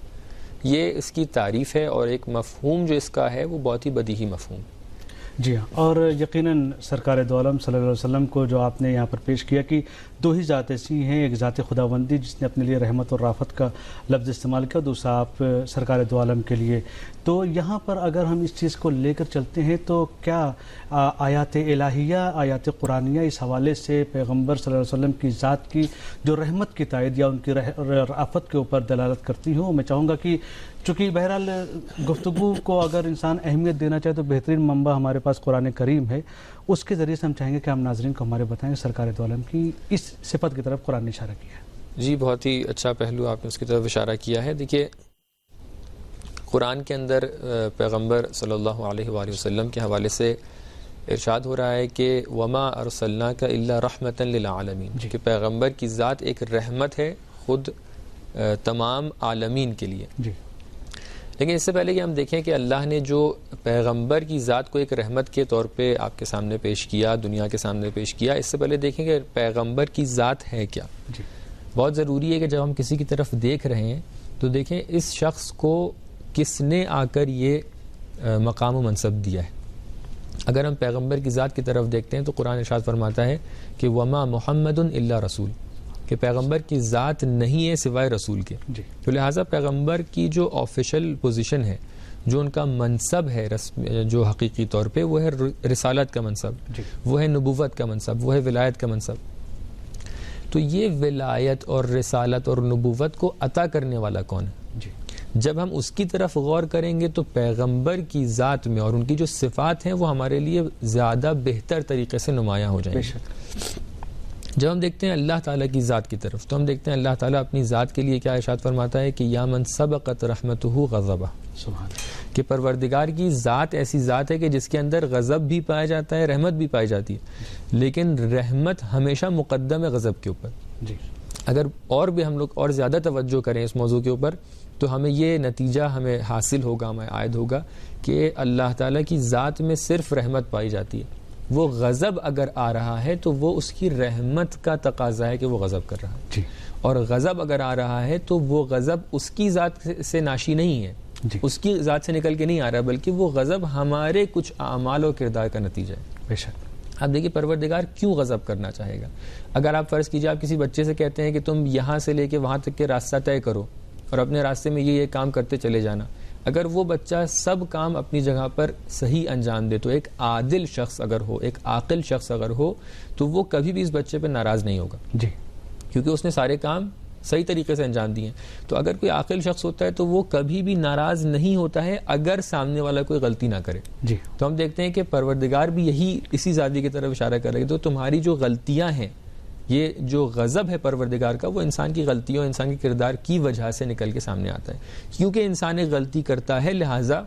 یہ اس کی تعریف ہے، اور ایک مفہوم جو اس کا ہے وہ بہت ہی بدیہی مفہوم ہے. جی ہاں، اور یقیناً سرکار دو عالم صلی اللہ علیہ وسلم کو جو آپ نے یہاں پر پیش کیا کہ دو ہی ذات ایسی ہیں، ایک ذات خداوندی جس نے اپنے لیے رحمت اور رافت کا لفظ استعمال کیا، دوسرا آپ سرکار دو عالم کے لیے. تو یہاں پر اگر ہم اس چیز کو لے کر چلتے ہیں تو کیا آیات الہیہ، آیات قرآنیہ اس حوالے سے پیغمبر صلی اللہ علیہ وسلم کی ذات کی جو رحمت کی تائید یا ان کی رافت کے اوپر دلالت کرتی ہوں؟ میں چاہوں گا کہ چونکہ بہرحال گفتگو کو اگر انسان اہمیت دینا چاہے تو بہترین منبع ہمارے پاس قرآن کریم ہے، اس کے ذریعے سے ہم چاہیں گے کہ ہم ناظرین کو ہمارے بتائیں سرکار دو عالم کی اس صفت کی طرف قرآن نے اشارہ کیا ہے. جی، بہت ہی اچھا پہلو آپ نے اس کی طرف اشارہ کیا ہے. دیکھیے، قرآن کے اندر پیغمبر صلی اللہ علیہ وآلہ وسلم کے حوالے سے ارشاد ہو رہا ہے کہ وما ارسلناک الا رحمتا للعالمین، کہ پیغمبر کی ذات ایک رحمت ہے خود تمام عالمین کے لیے. جی، لیکن اس سے پہلے کہ ہم دیکھیں کہ اللہ نے جو پیغمبر کی ذات کو ایک رحمت کے طور پہ آپ کے سامنے پیش کیا، دنیا کے سامنے پیش کیا، اس سے پہلے دیکھیں کہ پیغمبر کی ذات ہے کیا. جی بہت ضروری ہے کہ جب ہم کسی کی طرف دیکھ رہے ہیں تو دیکھیں اس شخص کو کس نے آ کر یہ مقام و منصب دیا ہے. اگر ہم پیغمبر کی ذات کی طرف دیکھتے ہیں تو قرآن ارشاد فرماتا ہے کہ وما محمد الا رسول، کہ پیغمبر کی ذات نہیں ہے سوائے رسول کے. جی. تو لہٰذا پیغمبر کی جو آفیشل پوزیشن ہے، جو ان کا منصب ہے رسم جو حقیقی طور پہ، وہ ہے رسالت کا منصب. جی. وہ ہے نبوت کا منصب، وہ ہے ولایت کا منصب. تو یہ ولایت اور رسالت اور نبوت کو عطا کرنے والا کون ہے؟ جی. جب ہم اس کی طرف غور کریں گے تو پیغمبر کی ذات میں اور ان کی جو صفات ہیں وہ ہمارے لیے زیادہ بہتر طریقے سے نمایاں ہو جائیں گے. جب ہم دیکھتے ہیں اللہ تعالیٰ کی ذات کی طرف تو ہم دیکھتے ہیں اللہ تعالیٰ اپنی ذات کے لیے کیا ارشاد فرماتا ہے کہ یا من سبقت رحمتہ غضبہ، کہ پروردگار کی ذات ایسی ذات ہے کہ جس کے اندر غضب بھی پایا جاتا ہے، رحمت بھی پائی جاتی ہے، لیکن رحمت ہمیشہ مقدم ہے غضب کے اوپر. جی. اگر اور بھی ہم لوگ اور زیادہ توجہ کریں اس موضوع کے اوپر تو ہمیں یہ نتیجہ ہمیں حاصل ہوگا، ہمیں عائد ہوگا کہ اللہ تعالیٰ کی ذات میں صرف رحمت پائی جاتی ہے. وہ غضب اگر آ رہا ہے تو وہ اس کی رحمت کا تقاضا ہے کہ وہ غضب کر رہا ہے. جی. اور غضب اگر آ رہا ہے تو وہ غضب اس کی ذات سے ناشی نہیں ہے. جی. اس کی ذات سے نکل کے نہیں آ رہا، بلکہ وہ غضب ہمارے کچھ اعمال و کردار کا نتیجہ ہے. بے شک. آپ دیکھیے پروردگار کیوں غضب کرنا چاہے گا؟ اگر آپ فرض کیجیے آپ کسی بچے سے کہتے ہیں کہ تم یہاں سے لے کے وہاں تک کے راستہ طے کرو اور اپنے راستے میں یہ یہ کام کرتے چلے جانا، اگر وہ بچہ سب کام اپنی جگہ پر صحیح انجام دے تو ایک عادل شخص اگر ہو، ایک عاقل شخص اگر ہو، تو وہ کبھی بھی اس بچے پہ ناراض نہیں ہوگا. جی. کیونکہ اس نے سارے کام صحیح طریقے سے انجام دیے. تو اگر کوئی عاقل شخص ہوتا ہے تو وہ کبھی بھی ناراض نہیں ہوتا ہے اگر سامنے والا کوئی غلطی نہ کرے. جی. تو ہم دیکھتے ہیں کہ پروردگار بھی یہی اسی ذاتی کی طرف اشارہ کر رہے ہیں. تو تمہاری جو غلطیاں ہیں، یہ جو غضب ہے پروردگار کا، وہ انسان کی غلطیوں، انسان کے کردار کی وجہ سے نکل کے سامنے آتا ہے. کیونکہ انسان ایک غلطی کرتا ہے لہٰذا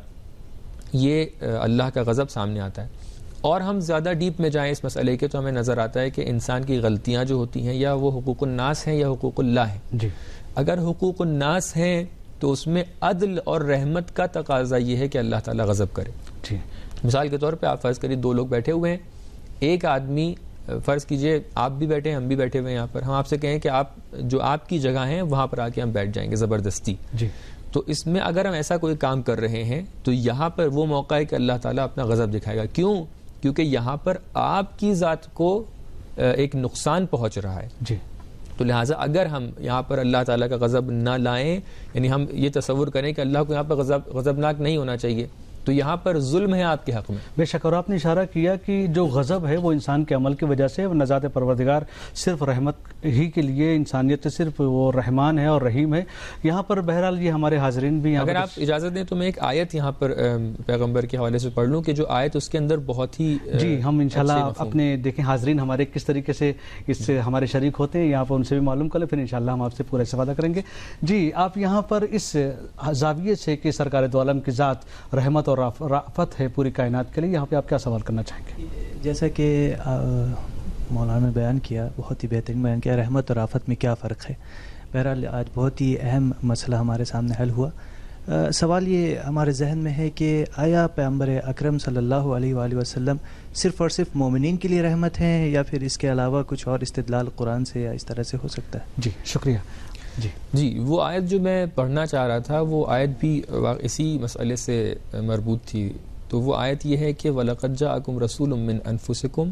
یہ اللہ کا غضب سامنے آتا ہے. اور ہم زیادہ ڈیپ میں جائیں اس مسئلے کے تو ہمیں نظر آتا ہے کہ انسان کی غلطیاں جو ہوتی ہیں یا وہ حقوق الناس ہیں یا حقوق اللہ ہیں. جی. اگر حقوق الناس ہیں تو اس میں عدل اور رحمت کا تقاضا یہ ہے کہ اللہ تعالیٰ غضب کرے. جی. مثال کے طور پہ آپ فرض کریے دو لوگ بیٹھے ہوئے ہیں، ایک آدمی فرض کیجئے آپ بھی بیٹھے ہیں، ہم بھی بیٹھے ہوئے ہیں یہاں پر، ہم آپ سے کہیں کہ آپ جو آپ کی جگہ ہیں وہاں پر آ کے ہم بیٹھ جائیں گے زبردستی. جی. تو اس میں اگر ہم ایسا کوئی کام کر رہے ہیں تو یہاں پر وہ موقع ہے کہ اللہ تعالیٰ اپنا غضب دکھائے گا. کیوں؟ کیونکہ یہاں پر آپ کی ذات کو ایک نقصان پہنچ رہا ہے. جی. تو لہٰذا اگر ہم یہاں پر اللہ تعالیٰ کا غضب نہ لائیں، یعنی ہم یہ تصور کریں کہ اللہ کو یہاں پر غضب غضبناک نہیں ہونا چاہیے، تو یہاں پر ظلم ہے آپ کے حق میں. بے شک. اور آپ نے اشارہ کیا کہ جو غضب ہے وہ انسان کے عمل کی وجہ سے، ذات پروردگار صرف رحمت ہی کے لیے، انسانیت صرف وہ رحمان ہے اور رحیم ہے. یہاں پر بہرحال یہ ہمارے حاضرین بھی، اگر آپ اجازت دیں تو میں ایک آیت یہاں پر پیغمبر کے حوالے سے پڑھ لوں کہ جو آیت اس کے اندر بہت ہی جی ہم انشاءاللہ اپنے دیکھیں حاضرین ہمارے کس طریقے سے اس سے ہمارے شریک ہوتے ہیں، یہاں پر ان سے بھی معلوم کر لیں، پھر انشاءاللہ ہم آپ سے پورا استفادہ کریں گے. جی آپ یہاں پر اس زاویے سے کہ سرکار دو عالم کی ذات رحمت اور رافت ہے پوری کائنات کے لیے، یہاں پہ آپ کیا سوال کرنا چاہیں گے؟ جیسا کہ مولانا نے بیان کیا، بہت ہی بہترین بیان کیا، رحمت اور آفت میں کیا فرق ہے. بہرحال آج بہت ہی اہم مسئلہ ہمارے سامنے حل ہوا. سوال یہ ہمارے ذہن میں ہے کہ آیا پیغمبر اکرم صلی اللہ علیہ وآلہ وسلم صرف اور صرف مومنین کے لیے رحمت ہیں یا پھر اس کے علاوہ کچھ اور استدلال قرآن سے یا اس طرح سے ہو سکتا ہے؟ جی شکریہ. جی جی وہ آیت جو میں پڑھنا چاہ رہا تھا وہ آیت بھی اسی مسئلے سے مربوط تھی. تو وہ آیت یہ ہے کہ وَلَقَدْ جَاءَكُمْ رَسُولٌ مِّنْ أَنفُسِكُمْ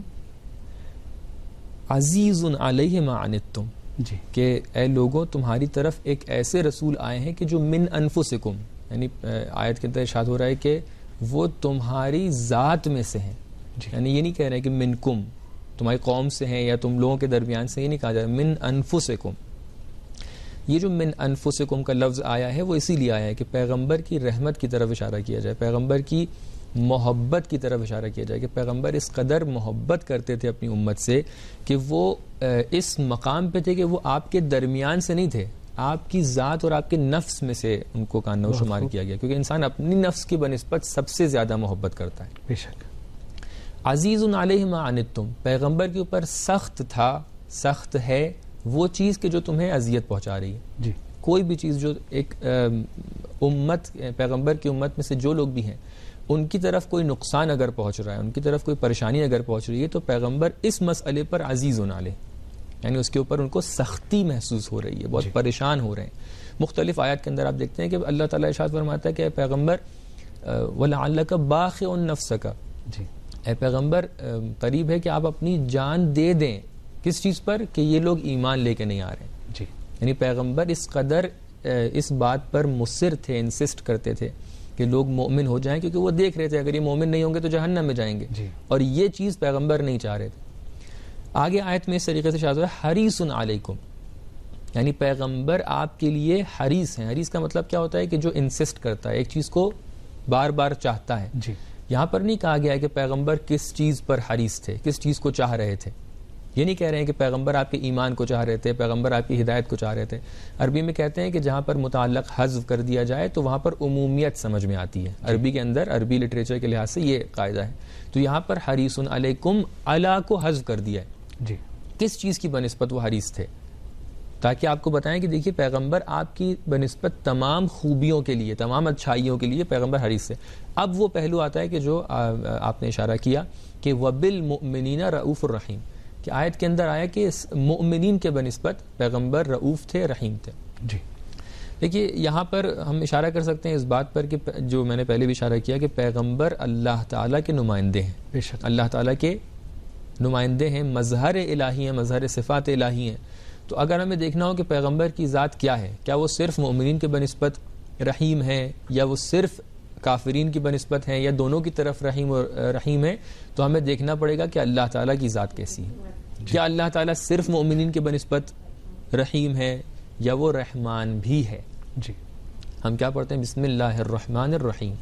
عَزِيزٌ عَلَيْهِ مَا عَنِتُّمْ، جی کہ اے لوگوں تمہاری طرف ایک ایسے رسول آئے ہیں کہ جو من انفسکم، یعنی آیت کے اندر ارشاد ہو رہا ہے کہ وہ تمہاری ذات میں سے ہیں. یعنی یہ نہیں کہہ رہے کہ منکم تمہاری قوم سے ہیں یا تم لوگوں کے درمیان سے، یہ نہیں کہا جا رہا. من انفسکم، یہ جو من انفسکم کا لفظ آیا ہے وہ اسی لیے آیا ہے کہ پیغمبر کی رحمت کی طرف اشارہ کیا جائے، پیغمبر کی محبت کی طرف اشارہ کیا جائے کہ پیغمبر اس قدر محبت کرتے تھے اپنی امت سے کہ وہ اس مقام پہ تھے کہ وہ آپ کے درمیان سے نہیں تھے، آپ کی ذات اور آپ کے نفس میں سے ان کو کاننا و شمار کیا گیا، کیونکہ انسان اپنی نفس کی بنسبت سب سے زیادہ محبت کرتا ہے. بے شک. عزیز علیہ ما عنتم، پیغمبر کے اوپر سخت تھا، سخت ہے وہ چیز کہ جو تمہیں اذیت پہنچا رہی ہے. جی کوئی بھی چیز جو ایک امت پیغمبر کی امت میں سے جو لوگ بھی ہیں ان کی طرف کوئی نقصان اگر پہنچ رہا ہے, ان کی طرف کوئی پریشانی اگر پہنچ رہی ہے, تو پیغمبر اس مسئلے پر عزیز علیہ, یعنی اس کے اوپر ان کو سختی محسوس ہو رہی ہے, بہت پریشان ہو رہے ہیں. مختلف آیات کے اندر آپ دیکھتے ہیں کہ اللہ تعالیٰ ارشاد فرماتا ہے کہ اے پیغمبر وَلَعَلَّكَ بَاخِعٌ نَفْسَكَ, جی اے پیغمبر قریب ہے کہ آپ اپنی جان دے دیں. کس چیز پر؟ کہ یہ لوگ ایمان لے کے نہیں آ رہے ہیں. جی یعنی پیغمبر اس قدر اس بات پر مصر تھے, انسسٹ کرتے تھے کہ لوگ مومن ہو جائیں, کیونکہ وہ دیکھ رہے تھے اگر یہ مومن نہیں ہوں گے تو جہنم میں جائیں گے, جی. اور یہ چیز پیغمبر نہیں چاہ رہے تھے. آگے آیت میں اس طریقے سے شاذ ہے حریص علیکم, یعنی پیغمبر آپ کے لیے حریص ہیں. حریص کا مطلب کیا ہوتا ہے؟ کہ جو انسسٹ کرتا ہے, ایک چیز کو بار بار چاہتا ہے. جی یہاں پر نہیں کہا گیا ہے کہ پیغمبر کس چیز پر حریص تھے, کس چیز کو چاہ رہے تھے. یہ نہیں کہہ رہے ہیں کہ پیغمبر آپ کے ایمان کو چاہ رہے تھے, پیغمبر آپ کی ہدایت کو چاہ رہے تھے. عربی میں کہتے ہیں کہ جہاں پر متعلق حذف کر دیا جائے تو وہاں پر عمومیت سمجھ میں آتی ہے. عربی کے اندر, عربی لٹریچر کے لحاظ سے یہ قاعدہ ہے. تو یہاں پر حریص علیکم علی کو حذف کر دیا ہے. جی کس چیز کی بنسبت وہ حریص تھے؟ تاکہ آپ کو بتائیں کہ دیکھیے پیغمبر آپ کی بنسبت تمام خوبیوں کے لیے, تمام اچھائیوں کے لیے پیغمبر حریص ہے. اب وہ پہلو آتا ہے کہ جو آپ نے اشارہ کیا کہ وَبِالْمُؤْمِنِينَ رؤوف الرحیم, کہ آیت کے اندر آیا کہ مؤمنین کے بنسبت پیغمبر رؤوف تھے, رحیم تھے. جی دیکھیے یہاں پر ہم اشارہ کر سکتے ہیں اس بات پر کہ جو میں نے پہلے بھی اشارہ کیا کہ پیغمبر اللہ تعالیٰ کے نمائندے ہیں, بے شک اللہ تعالیٰ کے نمائندے ہیں, مظہر الہی ہیں, مظہر صفات الہی ہیں. تو اگر ہمیں دیکھنا ہو کہ پیغمبر کی ذات کیا ہے, کیا وہ صرف مومنین کے بنسبت رحیم ہے, یا وہ صرف کافرین کی بنسبت ہیں, یا دونوں کی طرف رحیم اور رحیم ہے, تو ہمیں دیکھنا پڑے گا کہ اللہ تعالیٰ کی ذات کیسی ہے. جی. کیا اللہ تعالیٰ صرف مومنین کے بنسبت رحیم ہے, یا وہ رحمان بھی ہے؟ جی ہم کیا پڑھتے ہیں؟ بسم اللہ الرحمن الرحیم.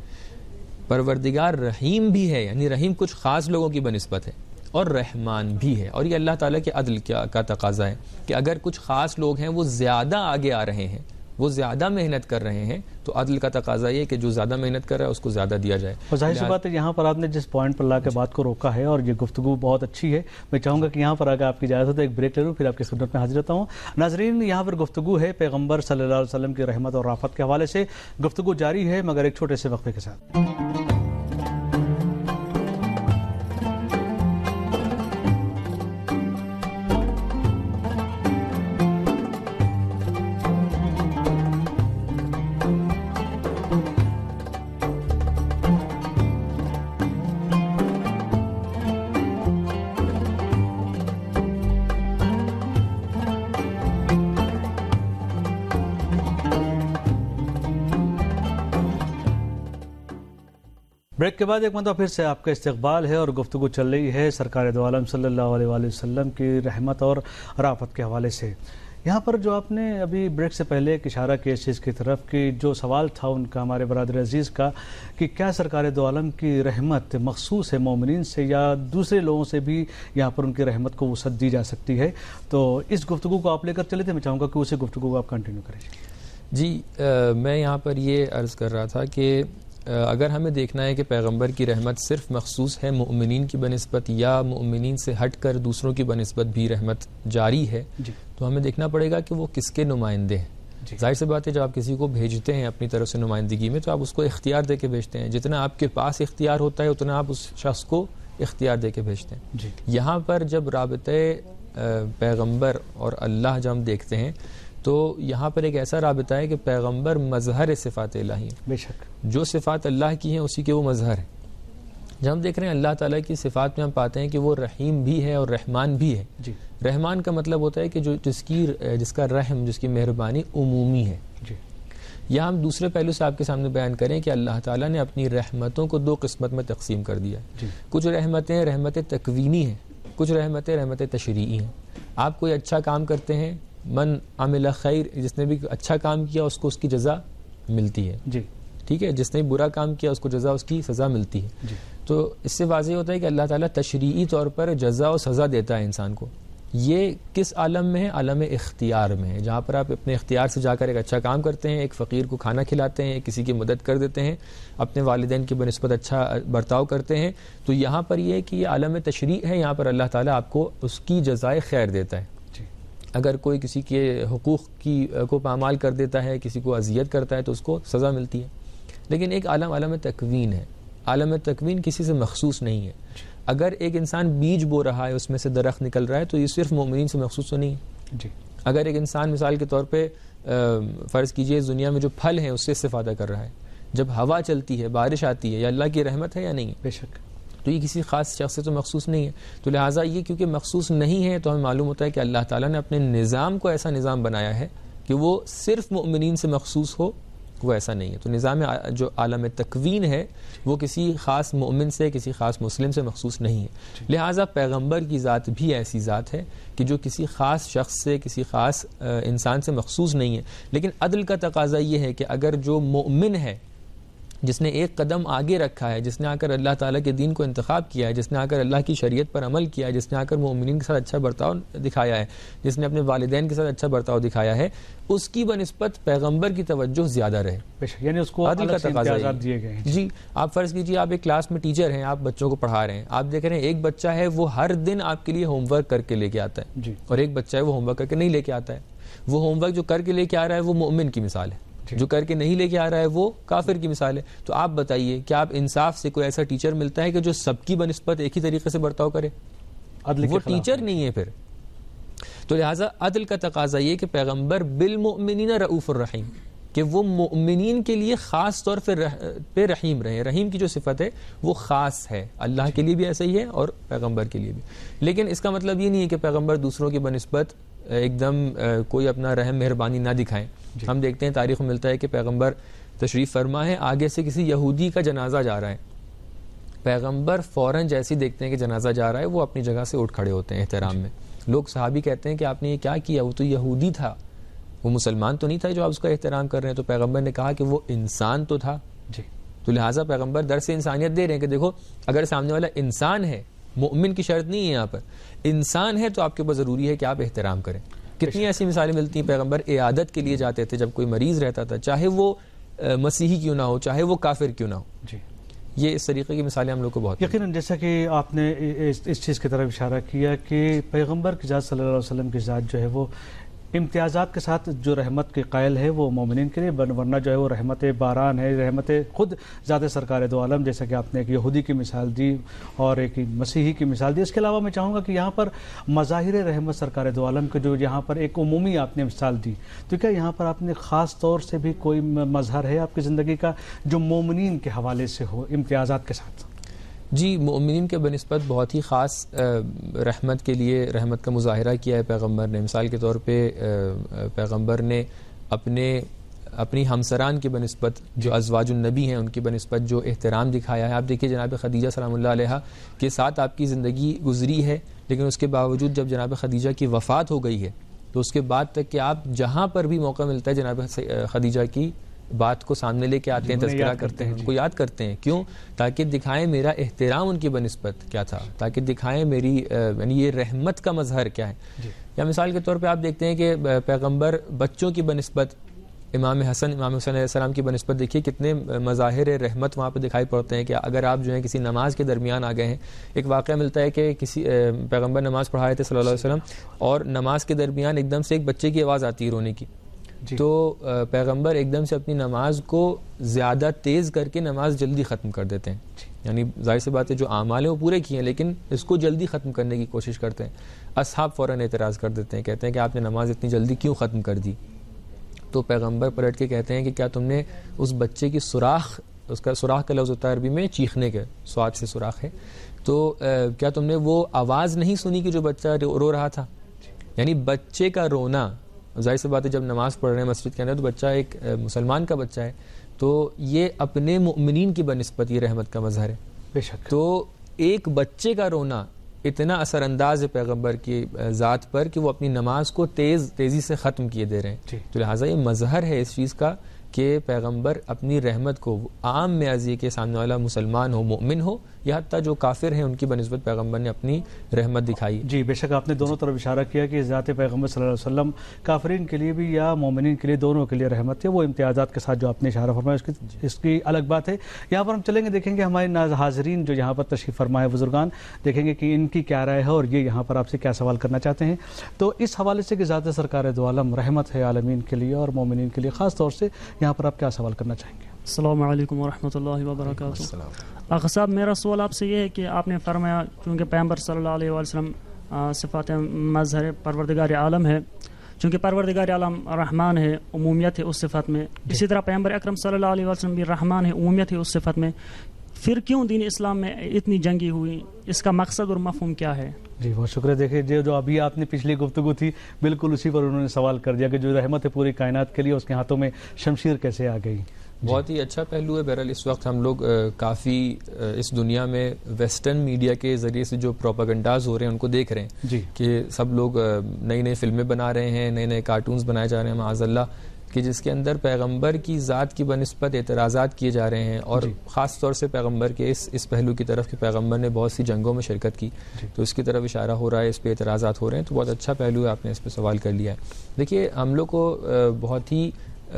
پروردگار رحیم بھی ہے, یعنی رحیم کچھ خاص لوگوں کی بنسبت ہے, اور رحمان بھی ہے. اور یہ اللہ تعالیٰ کے عدل کا تقاضا ہے کہ اگر کچھ خاص لوگ ہیں وہ زیادہ آگے آ رہے ہیں, وہ زیادہ محنت کر رہے ہیں, تو عدل کا تقاضا یہ کہ جو زیادہ محنت کر رہا ہے اس کو زیادہ دیا جائے. اور ظاہر سی بات ہے یہاں پر آپ نے جس پوائنٹ پر لا کے بات کو روکا ہے, اور یہ گفتگو بہت اچھی ہے. میں چاہوں گا کہ یہاں پر اگر آپ کی اجازت ہو تو ایک بریک لے لوں, پھر آپ کی خدمت میں حاضر ہوتا ہوں. ناظرین, یہاں پر گفتگو ہے پیغمبر صلی اللہ علیہ وسلم کی رحمت اور رافت کے حوالے سے. گفتگو جاری ہے مگر ایک چھوٹے سے وقفے کے ساتھ. بریک کے بعد ایک مرتبہ پھر سے آپ کا استقبال ہے, اور گفتگو چل رہی ہے سرکار دو عالم صلی اللہ علیہ وآلہ وسلم کی رحمت اور رافت کے حوالے سے. یہاں پر جو آپ نے ابھی بریک سے پہلے ایک اشارہ کیا اس چیز کی طرف کہ جو سوال تھا ان کا ہمارے برادر عزیز کا کہ کیا سرکار دو عالم کی رحمت مخصوص ہے مومنین سے, یا دوسرے لوگوں سے بھی یہاں پر ان کی رحمت کو وسعت دی جا سکتی ہے؟ تو اس گفتگو کو آپ لے کر چلے تھے, میں چاہوں گا کہ اسی گفتگو کو آپ کنٹینیو کریں. جی میں یہاں پر یہ عرض کر رہا تھا کہ اگر ہمیں دیکھنا ہے کہ پیغمبر کی رحمت صرف مخصوص ہے مومنین کی بنسبت, یا مومنین سے ہٹ کر دوسروں کی بنسبت بھی رحمت جاری ہے, جی. تو ہمیں دیکھنا پڑے گا کہ وہ کس کے نمائندے ہیں. جی. ظاہر سی بات ہے جب آپ کسی کو بھیجتے ہیں اپنی طرف سے نمائندگی میں, تو آپ اس کو اختیار دے کے بھیجتے ہیں. جتنا آپ کے پاس اختیار ہوتا ہے اتنا آپ اس شخص کو اختیار دے کے بھیجتے ہیں. جی. یہاں پر جب رابطے پیغمبر اور اللہ جب ہم دیکھتے ہیں تو یہاں پر ایک ایسا رابطہ ہے کہ پیغمبر مظہر صفات الہی ہیں, بے شک جو صفات اللہ کی ہیں اسی کے وہ مظہر ہیں. جب ہم دیکھ رہے ہیں اللہ تعالیٰ کی صفات میں ہم پاتے ہیں کہ وہ رحیم بھی ہے اور رحمان بھی ہے. جی. رحمان کا مطلب ہوتا ہے کہ جو جس کی جس کا رحم, جس کی مہربانی عمومی ہے. جی. یا ہم دوسرے پہلو سے آپ کے سامنے بیان کریں کہ اللہ تعالیٰ نے اپنی رحمتوں کو دو قسمت میں تقسیم کر دیا. جی. کچھ رحمتیں رحمت تکوینی ہیں, کچھ رحمتیں رحمت تشریعی ہیں. آپ کوئی اچھا کام کرتے ہیں, من عمل خیر, جس نے بھی اچھا کام کیا اس کو اس کی جزا ملتی ہے. جی ٹھیک ہے, جس نے برا کام کیا اس کو جزا اس کی سزا ملتی ہے. جی. تو اس سے واضح ہوتا ہے کہ اللہ تعالیٰ تشریعی طور پر جزا و سزا دیتا ہے انسان کو. یہ کس عالم میں ہے؟ عالم اختیار میں ہے, جہاں پر آپ اپنے اختیار سے جا کر ایک اچھا کام کرتے ہیں, ایک فقیر کو کھانا کھلاتے ہیں, کسی کی مدد کر دیتے ہیں, اپنے والدین کی بنسبت اچھا برتاؤ کرتے ہیں. تو یہاں پر یہ ہے کہ یہ عالم تشریع ہے, یہاں پر اللہ تعالیٰ آپ کو اس کی جزائے خیر دیتا ہے. اگر کوئی کسی کے حقوق کی کو پامال کر دیتا ہے, کسی کو اذیت کرتا ہے, تو اس کو سزا ملتی ہے. لیکن ایک عالم عالم تکوین ہے. عالم تکوین کسی سے مخصوص نہیں ہے. اگر ایک انسان بیج بو رہا ہے, اس میں سے درخت نکل رہا ہے, تو یہ صرف مومنین سے مخصوص تو نہیں ہے. جی. اگر ایک انسان مثال کے طور پہ فرض کیجئے اس دنیا میں جو پھل ہیں اس سے استفادہ کر رہا ہے, جب ہوا چلتی ہے, بارش آتی ہے, یہ اللہ کی رحمت ہے یا نہیں ہے؟ بے شک. تو یہ کسی خاص شخص سے تو مخصوص نہیں ہے. تو لہٰذا یہ کیونکہ مخصوص نہیں ہے تو ہمیں معلوم ہوتا ہے کہ اللہ تعالیٰ نے اپنے نظام کو ایسا نظام بنایا ہے کہ وہ صرف مؤمنین سے مخصوص ہو, وہ ایسا نہیں ہے. تو نظام جو عالم تکوین ہے وہ کسی خاص مؤمن سے, کسی خاص مسلم سے مخصوص نہیں ہے. لہٰذا پیغمبر کی ذات بھی ایسی ذات ہے کہ جو کسی خاص شخص سے, کسی خاص انسان سے مخصوص نہیں ہے. لیکن عدل کا تقاضا یہ ہے کہ اگر جو مؤمن ہے, جس نے ایک قدم آگے رکھا ہے, جس نے آ کر اللہ تعالیٰ کے دین کو انتخاب کیا ہے, جس نے آ کر اللہ کی شریعت پر عمل کیا ہے, جس نے آ کر مومنین کے ساتھ اچھا برتاؤ دکھایا ہے, جس نے اپنے والدین کے ساتھ اچھا برتاؤ دکھایا ہے, اس کی بنسبت پیغمبر کی توجہ زیادہ رہے. یعنی اس کو عدل کا تقاضا دیے گئے. جی, آپ فرض کیجیے آپ ایک کلاس میں ٹیچر ہیں, آپ بچوں کو پڑھا رہے ہیں, آپ دیکھ رہے ہیں ایک بچہ ہے وہ ہر دن آپ کے لیے ہوم ورک کر کے لے کے آتا ہے, جی, اور ایک بچہ ہے وہ ہوم ورک کر کے نہیں لے کے آتا ہے. وہ ہوم ورک جو کر کے لے کے آ رہا ہے وہ مومن کی مثال ہے, جو کر کے نہیں لے کے آ رہا ہے وہ کافر کی مثال ہے. تو آپ بتائیے کیا آپ انصاف سے کوئی ایسا ٹیچر ملتا ہے کہ جو سب کی بنسبت ایک ہی طریقے سے برتاؤ کرے؟ وہ ٹیچر نہیں ہے پھر. تو لہٰذا عدل کا تقاضا یہ کہ پیغمبر بالمؤمنین رؤوف الرحیم, کہ وہ مؤمنین کے لیے خاص طور پہ رحیم رہے. رحیم کی جو صفت ہے وہ خاص ہے, اللہ کے لیے بھی ایسا ہی ہے اور پیغمبر کے لیے بھی. لیکن اس کا مطلب یہ نہیں ہے کہ پیغمبر دوسروں کی بنسبت ایک دم کوئی اپنا رحم مہربانی نہ دکھائیں. جی. ہم دیکھتے ہیں تاریخ میں ملتا ہے کہ پیغمبر تشریف فرما ہے, آگے سے کسی یہودی کا جنازہ جا رہا ہے, پیغمبر فوراً جیسے دیکھتے ہیں کہ جنازہ جا رہا ہے وہ اپنی جگہ سے اٹھ کھڑے ہوتے ہیں احترام میں. لوگ صحابی کہتے ہیں کہ آپ نے یہ کیا کیا, وہ تو یہودی تھا, وہ مسلمان تو نہیں تھا جو آپ اس کا احترام کر رہے ہیں. تو پیغمبر نے کہا کہ وہ انسان تو تھا. جی. تو لہٰذا پیغمبر درس انسانیت دے رہے ہیں کہ دیکھو اگر سامنے والا انسان ہے, مومن کی شرط نہیں ہے یہاں پر, انسان ہے, تو آپ کے اوپر ضروری ہے کہ آپ احترام کریں. کتنی ایسی مثالیں ملتی ہیں, پیغمبر عیادت کے لیے جاتے تھے جب کوئی مریض رہتا تھا, چاہے وہ مسیحی کیوں نہ ہو, چاہے وہ کافر کیوں نہ ہو. جی. یہ اس طریقے کی مثالیں ہم لوگ کو بہت یقیناً, جیسا کہ آپ نے اس چیز کی طرف اشارہ کیا کہ پیغمبر کی ذات صلی اللہ علیہ وسلم کی ذات جو ہے وہ امتیازات کے ساتھ جو رحمت کے قائل ہے وہ مومنین کے لیے, ورنہ جو ہے وہ رحمت باران ہے, رحمت خود ذات سرکار دو عالم, جیسا کہ آپ نے ایک یہودی کی مثال دی اور ایک مسیحی کی مثال دی. اس کے علاوہ میں چاہوں گا کہ یہاں پر مظاہر رحمت سرکار دو عالم کے جو یہاں پر ایک عمومی آپ نے مثال دی, تو کیا یہاں پر آپ نے خاص طور سے بھی کوئی مظہر ہے آپ کی زندگی کا جو مومنین کے حوالے سے ہو امتیازات کے ساتھ؟ جی, مومنین کے بنسبت بہت ہی خاص رحمت کے لیے رحمت کا مظاہرہ کیا ہے پیغمبر نے. مثال کے طور پہ پیغمبر نے اپنے اپنی ہمسران کی بنسبت جو ازواج النبی ہیں ان کی بنسبت جو احترام دکھایا ہے. آپ دیکھیے جناب خدیجہ سلام اللہ علیہ کے ساتھ آپ کی زندگی گزری ہے, لیکن اس کے باوجود جب جناب خدیجہ کی وفات ہو گئی ہے تو اس کے بعد تک کہ آپ جہاں پر بھی موقع ملتا ہے جناب خدیجہ کی بات کو سامنے لے کے آتے ہیں, تذکرہ کرتے ہیں, ان کو یاد کرتے ہیں. کیوں؟ تاکہ دکھائیں میرا احترام ان کی بنسبت کیا تھا, تاکہ دکھائیں میری یعنی یہ رحمت کا مظہر کیا ہے. یا مثال کے طور پہ آپ دیکھتے ہیں کہ پیغمبر بچوں کی بنسبت امام حسن امام حسین علیہ السلام کی بنسبت دیکھیے کتنے مظاہر رحمت وہاں پہ دکھائی پڑتے ہیں. کہ اگر آپ جو ہے کسی نماز کے درمیان آ گئے ہیں, ایک واقعہ ملتا ہے کہ کسی پیغمبر نماز پڑھائے تھے صلی اللہ علیہ وسلم, اور نماز کے درمیان ایک دم سے ایک بچے کی آواز آتی ہے رونے کی. جی. تو پیغمبر ایک دم سے اپنی نماز کو زیادہ تیز کر کے نماز جلدی ختم کر دیتے ہیں. جی. یعنی ظاہر سی بات ہے جو اعمال ہیں وہ پورے کیے ہیں لیکن اس کو جلدی ختم کرنے کی کوشش کرتے ہیں. اصحاب فوراً اعتراض کر دیتے ہیں, کہتے ہیں کہ آپ نے نماز اتنی جلدی کیوں ختم کر دی. تو پیغمبر پلٹ کے کہتے ہیں کہ کیا تم نے اس بچے کی سوراخ, اس کا سوراخ کا لفظ ہوتا ہے عربی میں چیخنے کے, سواد سے سوراخ ہے, تو کیا تم نے وہ آواز نہیں سنی کہ جو بچہ رو رہا تھا. یعنی بچے کا رونا, ظاہر سی بات ہے جب نماز پڑھ رہے ہیں مسجد کے اندر تو بچہ ایک مسلمان کا بچہ ہے, تو یہ اپنے مؤمنین کی بنسبت یہ رحمت کا مظہر ہے. بے شک. تو ایک بچے کا رونا اتنا اثر انداز ہے پیغمبر کی ذات پر کہ وہ اپنی نماز کو تیز تیزی سے ختم کیے دے رہے ہیں. تو لہٰذا یہ مظہر ہے اس چیز کا کہ پیغمبر اپنی رحمت کو عام میں ازی کے سامنے والا مسلمان ہو, مومن ہو یا حتیٰ جو کافر ہیں ان کی بنسبت پیغمبر نے اپنی رحمت دکھائی. جی بے شک آپ نے دونوں طرف اشارہ کیا کہ ذات پیغمبر صلی اللہ علیہ وسلم کافرین کے لیے بھی یا مومنین کے لیے دونوں کے لیے رحمت ہے. وہ امتیازات کے ساتھ جو آپ نے اشارہ فرمایا اس کی اس کی الگ بات ہے. یہاں پر ہم چلیں گے, دیکھیں گے ہمارے حاضرین جو یہاں پر تشریف فرما ہے بزرگان, دیکھیں گے کہ ان کی کیا رائے ہے اور یہ یہاں پر آپ سے کیا سوال کرنا چاہتے ہیں. تو اس حوالے سے کہ ذات سرکار دو عالم رحمت ہے عالمین کے لیے اور مومنین کے لیے, خاص طور سے یہاں پر آپ کیا سوال کرنا چاہیں گے؟ السلام علیکم ورحمۃ اللہ وبرکاتہ. آقا صاحب, میرا سوال آپ سے یہ ہے کہ آپ نے فرمایا چونکہ پیغمبر صلی اللہ علیہ وسلم صفات مظہر پروردگار عالم ہے, چونکہ پروردگار عالم رحمان ہے, عمومیت ہے اس صفت میں, اسی طرح پیغمبر اکرم صلی اللہ علیہ وسلم بھی رحمان ہے, عمومیت ہے اس صفت میں, پھر کیوں دین اسلام میں اتنی جنگی ہوئی؟ اس کا مقصد اور مفہوم کیا ہے؟ جی بہت شکریہ. دیکھیں جو جو ابھی آپ نے پچھلی گفتگو تھی بالکل اسی پر انہوں نے سوال کر دیا کہ جو رحمت ہے پوری کائنات کے لیے اس کے ہاتھوں میں شمشیر کیسے آ گئی. بہت ہی اچھا پہلو ہے. بہرحال اس وقت ہم لوگ کافی اس دنیا میں ویسٹرن میڈیا کے ذریعے سے جو پروپیگنڈاز ہو رہے ہیں ان کو دیکھ رہے ہیں جی. کہ سب لوگ نئی نئی فلمیں بنا رہے ہیں, نئے نئے کارٹونز بنائے جا رہے ہیں معاذ اللہ, کہ جس کے اندر پیغمبر کی ذات کی بنسبت اعتراضات کیے جا رہے ہیں, اور جی. خاص طور سے پیغمبر کے اس اس پہلو کی طرف کہ پیغمبر نے بہت سی جنگوں میں شرکت کی جی. تو اس کی طرف اشارہ ہو رہا ہے, اس پہ اعتراضات ہو رہے ہیں. تو بہت اچھا پہلو ہے, آپ نے اس پہ سوال کر لیا ہے. دیکھیے ہم لوگ کو بہت ہی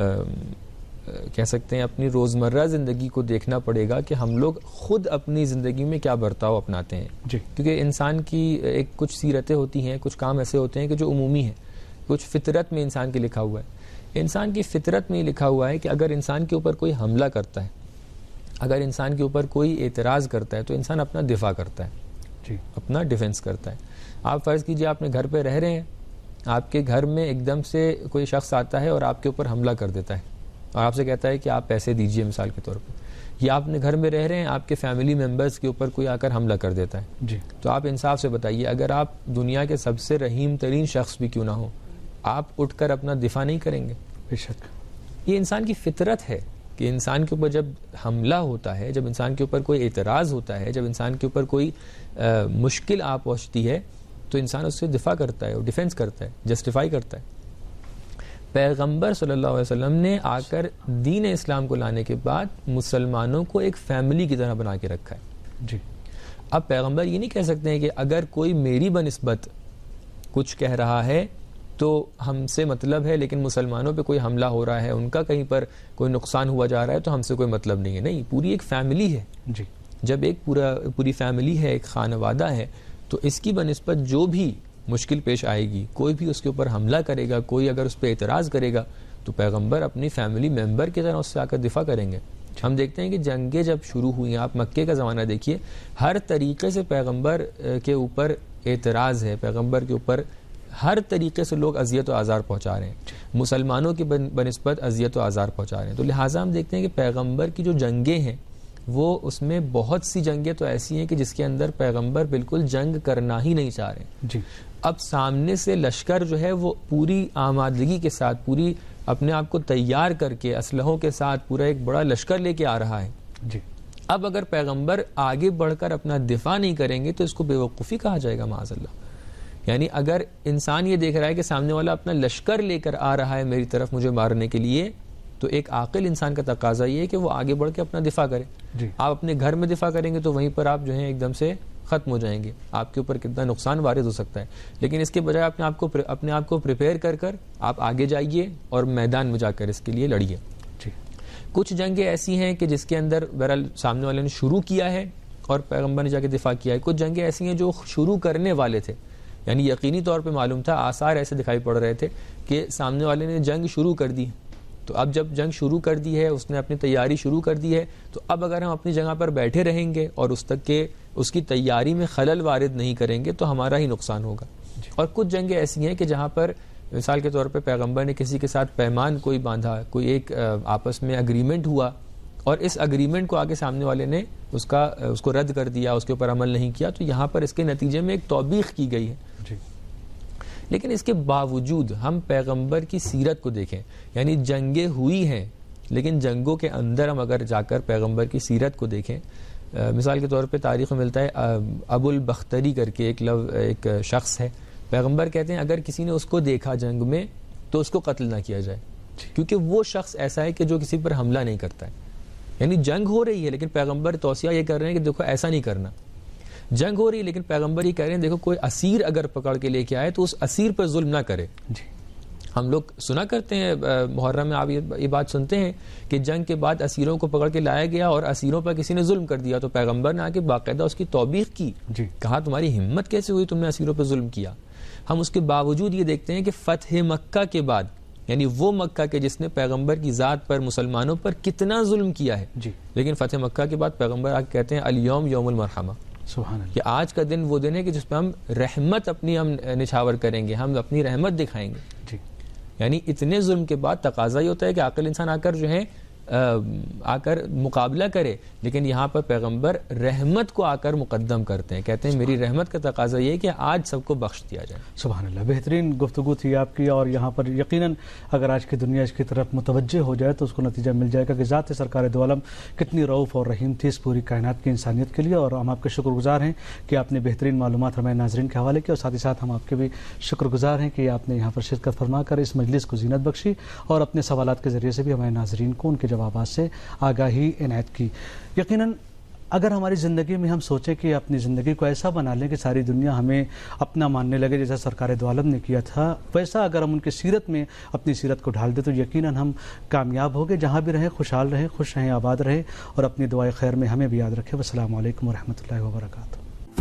کہہ سکتے ہیں اپنی روزمرہ زندگی کو دیکھنا پڑے گا کہ ہم لوگ خود اپنی زندگی میں کیا برتاؤ اپناتے ہیں جی. کیونکہ انسان کی ایک کچھ سیرتیں ہوتی ہیں, کچھ کام ایسے ہوتے ہیں کہ جو عمومی ہیں, کچھ فطرت میں انسان کے لکھا ہوا ہے. انسان کی فطرت میں یہ لکھا ہوا ہے کہ اگر انسان کے اوپر کوئی حملہ کرتا ہے, اگر انسان کے اوپر کوئی اعتراض کرتا ہے تو انسان اپنا دفاع کرتا ہے جی. اپنا ڈیفنس کرتا ہے. آپ فرض کیجئے آپ نے گھر پہ رہ رہے ہیں, آپ کے گھر میں ایک دم سے کوئی شخص آتا ہے اور آپ کے اوپر حملہ کر دیتا ہے اور آپ سے کہتا ہے کہ آپ پیسے دیجئے مثال کے طور پر, یا آپ نے گھر میں رہ رہے ہیں, آپ کے فیملی ممبرز کے اوپر کوئی آ کر حملہ کر دیتا ہے جی. تو آپ انصاف سے بتائیے, اگر آپ دنیا کے سب سے رحیم ترین شخص بھی کیوں نہ ہو, آپ اٹھ کر اپنا دفاع نہیں کریں گے؟ بے شک یہ انسان کی فطرت ہے کہ انسان کے اوپر جب حملہ ہوتا ہے, جب انسان کے اوپر کوئی اعتراض ہوتا ہے, جب انسان کے اوپر کوئی مشکل آ پہنچتی ہے تو انسان اس سے دفاع کرتا ہے, اور ڈیفینس کرتا ہے, جسٹیفائی کرتا ہے. پیغمبر صلی اللہ علیہ وسلم نے آ کر دین اسلام کو لانے کے بعد مسلمانوں کو ایک فیملی کی طرح بنا کے رکھا ہے جی. اب پیغمبر یہ نہیں کہہ سکتے ہیں کہ اگر کوئی میری بنسبت کچھ کہہ رہا ہے تو ہم سے مطلب ہے, لیکن مسلمانوں پہ کوئی حملہ ہو رہا ہے, ان کا کہیں پر کوئی نقصان ہوا جا رہا ہے تو ہم سے کوئی مطلب نہیں ہے. نہیں, پوری ایک فیملی ہے جی. جب ایک پورا پوری فیملی ہے, ایک خانوادہ ہے, تو اس کی بنسبت جو بھی مشکل پیش آئے گی, کوئی بھی اس کے اوپر حملہ کرے گا, کوئی اگر اس پہ اعتراض کرے گا, تو پیغمبر اپنی فیملی ممبر کی طرح اس سے آ کر دفاع کریں گے. ہم دیکھتے ہیں کہ جنگیں جب شروع ہوئی, آپ مکے کا زمانہ دیکھیے, ہر طریقے سے پیغمبر کے اوپر اعتراض ہے, پیغمبر کے اوپر ہر طریقے سے لوگ اذیت و آزار پہنچا رہے ہیں, مسلمانوں کی بنسبت اذیت و آزار پہنچا رہے ہیں. تو لہٰذا ہم دیکھتے ہیں کہ پیغمبر کی جو جنگیں ہیں وہ اس میں بہت سی جنگیں تو ایسی ہیں کہ جس کے اندر پیغمبر بالکل جنگ کرنا ہی نہیں چاہ رہے جی. اب سامنے سے لشکر جو ہے وہ پوری آمادگی کے ساتھ, پوری اپنے آپ کو تیار کر کے اسلحوں کے ساتھ پورا ایک بڑا لشکر لے کے آ رہا ہے جی. اب اگر پیغمبر آگے بڑھ کر اپنا دفاع نہیں کریں گے تو اس کو بے وقوفی کہا جائے گا معاذ اللہ. یعنی اگر انسان یہ دیکھ رہا ہے کہ سامنے والا اپنا لشکر لے کر آ رہا ہے میری طرف مجھے مارنے کے لیے, تو ایک عاقل انسان کا تقاضا یہ ہے کہ وہ آگے بڑھ کے اپنا دفاع کرے جی. آپ اپنے گھر میں دفاع کریں گے تو وہیں پر آپ جو ہیں ایک دم سے ختم ہو جائیں گے, آپ کے اوپر کتنا نقصان وارد ہو سکتا ہے. لیکن اس کے بجائے اپنے آپ کو اپنے آپ کو پریپیئر کر کر آپ آگے جائیے اور میدان میں جا کر اس کے لیے لڑیے جی. کچھ جنگیں ایسی ہیں کہ جس کے اندر بہرحال سامنے والے نے شروع کیا ہے اور پیغمبر نے جا کے دفاع کیا ہے. کچھ جنگیں ایسی ہیں جو شروع کرنے والے تھے, یعنی یقینی طور پہ معلوم تھا, آثار ایسے دکھائی پڑ رہے تھے کہ سامنے والے نے جنگ شروع کر دی. تو اب جب جنگ شروع کر دی ہے, اس نے اپنی تیاری شروع کر دی ہے, تو اب اگر ہم اپنی جگہ پر بیٹھے رہیں گے اور اس تک کہ اس کی تیاری میں خلل وارد نہیں کریں گے تو ہمارا ہی نقصان ہوگا. اور کچھ جنگیں ایسی ہیں کہ جہاں پر مثال کے طور پہ پیغمبر نے کسی کے ساتھ پیمان کوئی باندھا, کوئی ایک آپس میں اگریمنٹ ہوا, اور اس اگریمنٹ کو آگے سامنے والے نے اس کا اس کو رد کر دیا, اس کے اوپر عمل نہیں کیا, تو یہاں پر اس کے نتیجے میں ایک توبیخ کی گئی ہے جی. لیکن اس کے باوجود ہم پیغمبر کی سیرت کو دیکھیں, یعنی جنگیں ہوئی ہیں لیکن جنگوں کے اندر ہم اگر جا کر پیغمبر کی سیرت کو دیکھیں, مثال کے طور پہ تاریخ میں ملتا ہے ابو البختری کر کے ایک لو ایک شخص ہے, پیغمبر کہتے ہیں اگر کسی نے اس کو دیکھا جنگ میں تو اس کو قتل نہ کیا جائے, کیونکہ وہ شخص ایسا ہے کہ جو کسی پر حملہ نہیں کرتا ہے. یعنی جنگ ہو رہی ہے لیکن پیغمبر توصیہ یہ کر رہے ہیں کہ دیکھو ایسا نہیں کرنا. جنگ ہو رہی ہے لیکن پیغمبر یہ کہہ رہے ہیں دیکھو کوئی اسیر اگر پکڑ کے لے کے آئے تو اس اسیر پر ظلم نہ کرے. جی ہم لوگ سنا کرتے ہیں محرم میں آپ یہ بات سنتے ہیں کہ جنگ کے بعد اسیروں کو پکڑ کے لایا گیا اور اسیروں پر کسی نے ظلم کر دیا تو پیغمبر نے آ کے باقاعدہ اس کی توبیخ کی. جی کہا تمہاری ہمت کیسے ہوئی تم نے اسیروں پر ظلم کیا. ہم اس کے باوجود یہ دیکھتے ہیں کہ فتح مکہ کے بعد یعنی وہ مکہ کے جس نے پیغمبر کی ذات پر مسلمانوں پر کتنا ظلم کیا ہے, جی لیکن فتح مکہ کے بعد پیغمبر آ کے کہتے ہیں الیوم یوم المرحمہ, سبحان اللہ, کہ آج کا دن وہ دن ہے کہ جس پہ ہم رحمت اپنی ہم نچھاور کریں گے, ہم اپنی رحمت دکھائیں گے. جی یعنی اتنے ظلم کے بعد تقاضا یہ ہوتا ہے کہ عاقل انسان آ کر جو ہے آ کر مقابلہ کرے, لیکن یہاں پر پیغمبر رحمت کو آ کر مقدم کرتے ہیں, کہتے ہیں میری رحمت کا تقاضا یہ ہے کہ آج سب کو بخش دیا جائے. سبحان اللہ, بہترین گفتگو تھی آپ کی, اور یہاں پر یقیناً اگر آج کی دنیا اس کی طرف متوجہ ہو جائے تو اس کو نتیجہ مل جائے گا کہ ذات سرکار دو عالم کتنی رؤوف اور رحیم تھی اس پوری کائنات کی انسانیت کے لیے. اور ہم آپ کے شکر گزار ہیں کہ آپ نے بہترین معلومات ہمارے ناظرین کے حوالے کی, اور ساتھ ہی ساتھ ہم آپ کے بھی شکر گزار ہیں کہ آپ نے یہاں پر شرکت فرما کر اس مجلس کو زینت بخشی اور اپنے سوالات کے ذریعے سے بھی ہمارے ناظرین کو ان کے جوابات سے آگاہی عنایت کی. یقیناً اگر ہماری زندگی میں ہم سوچیں کہ اپنی زندگی کو ایسا بنا لیں کہ ساری دنیا ہمیں اپنا ماننے لگے جیسا سرکار دو عالم نے کیا تھا, ویسا اگر ہم ان کی سیرت میں اپنی سیرت کو ڈھال دیں تو یقیناً ہم کامیاب ہو گئے. جہاں بھی رہیں خوشحال رہیں, خوش رہیں, آباد رہیں, اور اپنی دعائے خیر میں ہمیں بھی یاد رکھیں. والسلام علیکم ورحمۃ اللہ وبرکاتہ.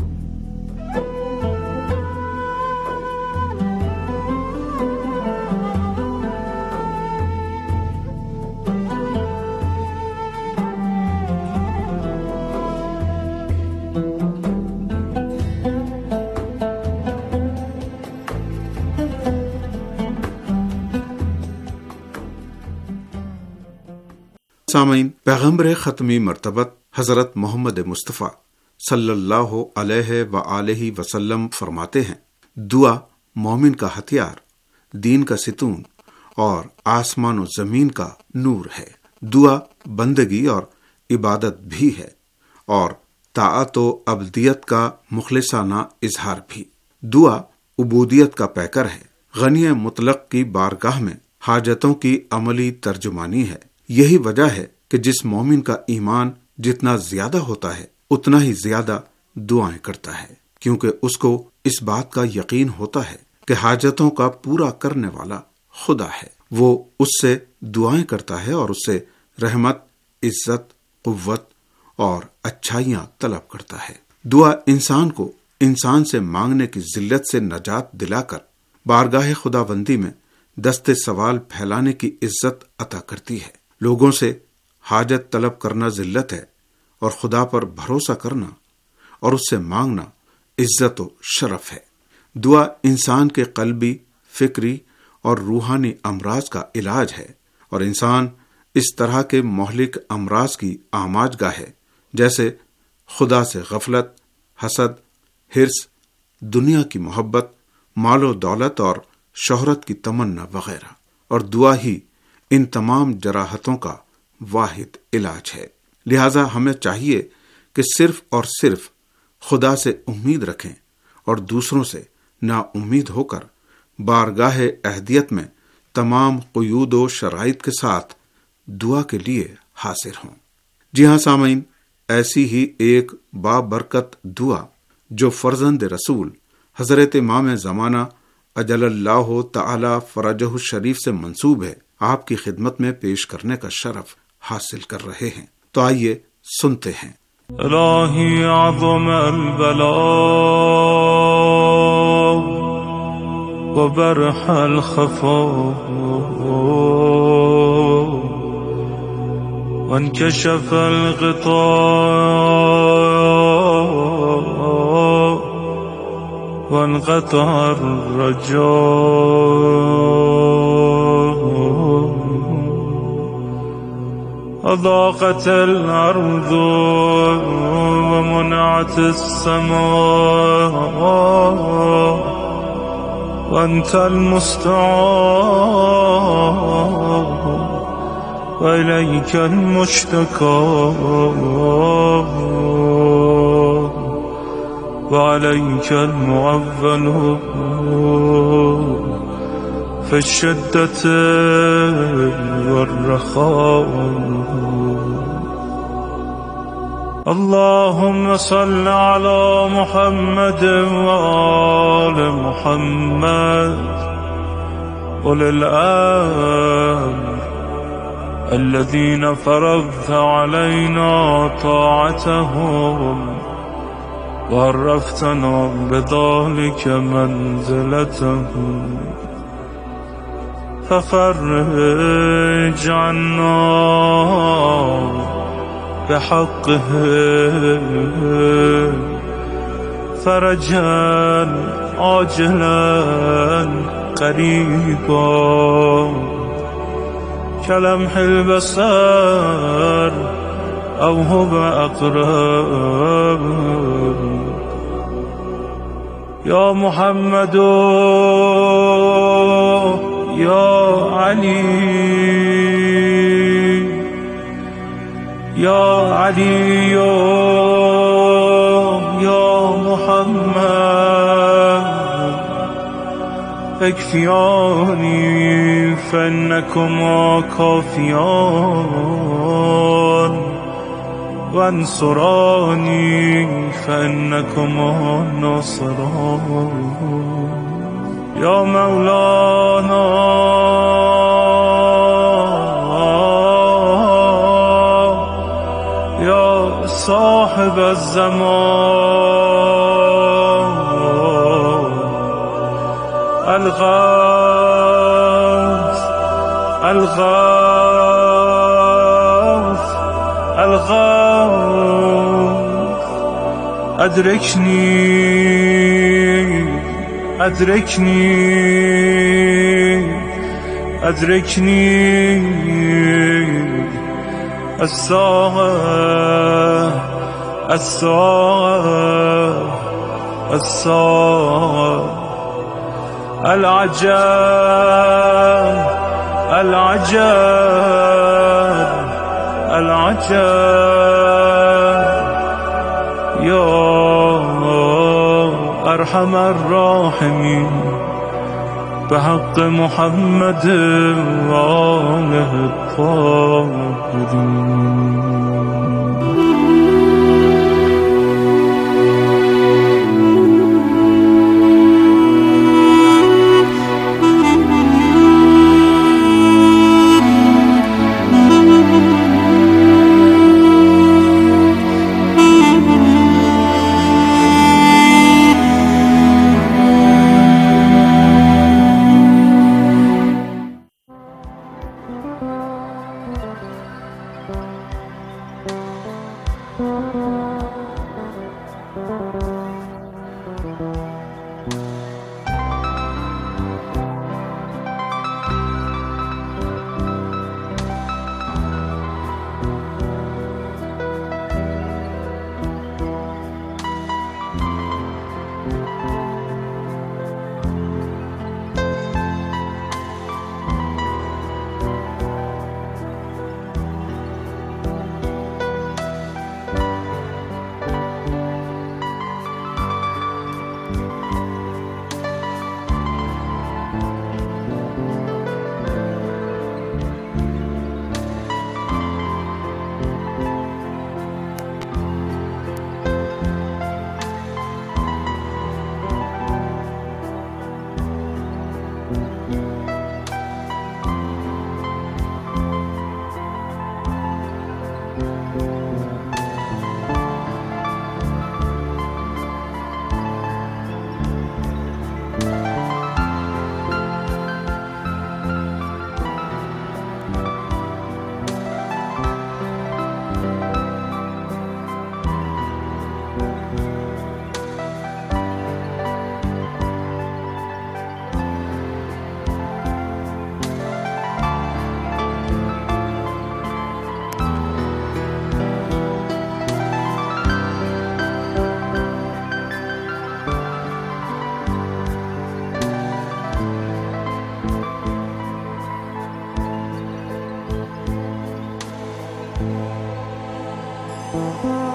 سامعین, پیغمبر ختمی مرتبت حضرت محمد مصطفیٰ صلی اللہ علیہ وآلہ وسلم فرماتے ہیں, دعا مومن کا ہتھیار, دین کا ستون اور آسمان و زمین کا نور ہے. دعا بندگی اور عبادت بھی ہے اور طاعت و عبدیت کا مخلصانہ اظہار بھی. دعا عبودیت کا پیکر ہے, غنی مطلق کی بارگاہ میں حاجتوں کی عملی ترجمانی ہے. یہی وجہ ہے کہ جس مومن کا ایمان جتنا زیادہ ہوتا ہے اتنا ہی زیادہ دعائیں کرتا ہے, کیونکہ اس کو اس بات کا یقین ہوتا ہے کہ حاجتوں کا پورا کرنے والا خدا ہے. وہ اس سے دعائیں کرتا ہے اور اس سے رحمت, عزت, قوت اور اچھائیاں طلب کرتا ہے. دعا انسان کو انسان سے مانگنے کی ذلت سے نجات دلا کر بارگاہ خداوندی میں دست سوال پھیلانے کی عزت عطا کرتی ہے. لوگوں سے حاجت طلب کرنا ذلت ہے اور خدا پر بھروسہ کرنا اور اس سے مانگنا عزت و شرف ہے. دعا انسان کے قلبی, فکری اور روحانی امراض کا علاج ہے, اور انسان اس طرح کے مہلک امراض کی آماج گاہ ہے جیسے خدا سے غفلت, حسد, حرص, دنیا کی محبت, مال و دولت اور شہرت کی تمنا وغیرہ. اور دعا ہی ان تمام جراحتوں کا واحد علاج ہے. لہذا ہمیں چاہیے کہ صرف اور صرف خدا سے امید رکھیں اور دوسروں سے نا امید ہو کر بارگاہ اہدیت میں تمام قیود و شرائط کے ساتھ دعا کے لیے حاضر ہوں. جی ہاں سامعین, ایسی ہی ایک بابرکت دعا جو فرزند رسول حضرت امام زمانہ اجل اللہ تعالی فرجہ الشریف سے منسوب ہے, آپ کی خدمت میں پیش کرنے کا شرف حاصل کر رہے ہیں. تو آئیے سنتے ہیں. الہی عظم البلاء وبرح الخفاء وانكشف الغطاء وانقطع الرجاء أضاقت الأرض ومنعت السماء وأنت المستعان وإليك المشتكى وعليك المعول في الشدة والرخاء اللهم صل على محمد وآل محمد أولي الأمر الذين فرضت علينا طاعتهم وعرفتنا بذلك منزلتهم ففرج عنا بحقهم فرجا عاجلا قريبا كلمح البصر أو هو أقرب يا محمد يا علي يا علي يا محمد اكفياني فإنكما كافيان وانصراني فإنكما ناصران يا مولانا يا صاحب الزمان الغوث الغوث الغوث أدركني أدركني أدركني الساعة الساعة الساعة العجاب العجاب العجاب يا أرحم الراحمين بحق محمد وآله الطاهرين. Thank you.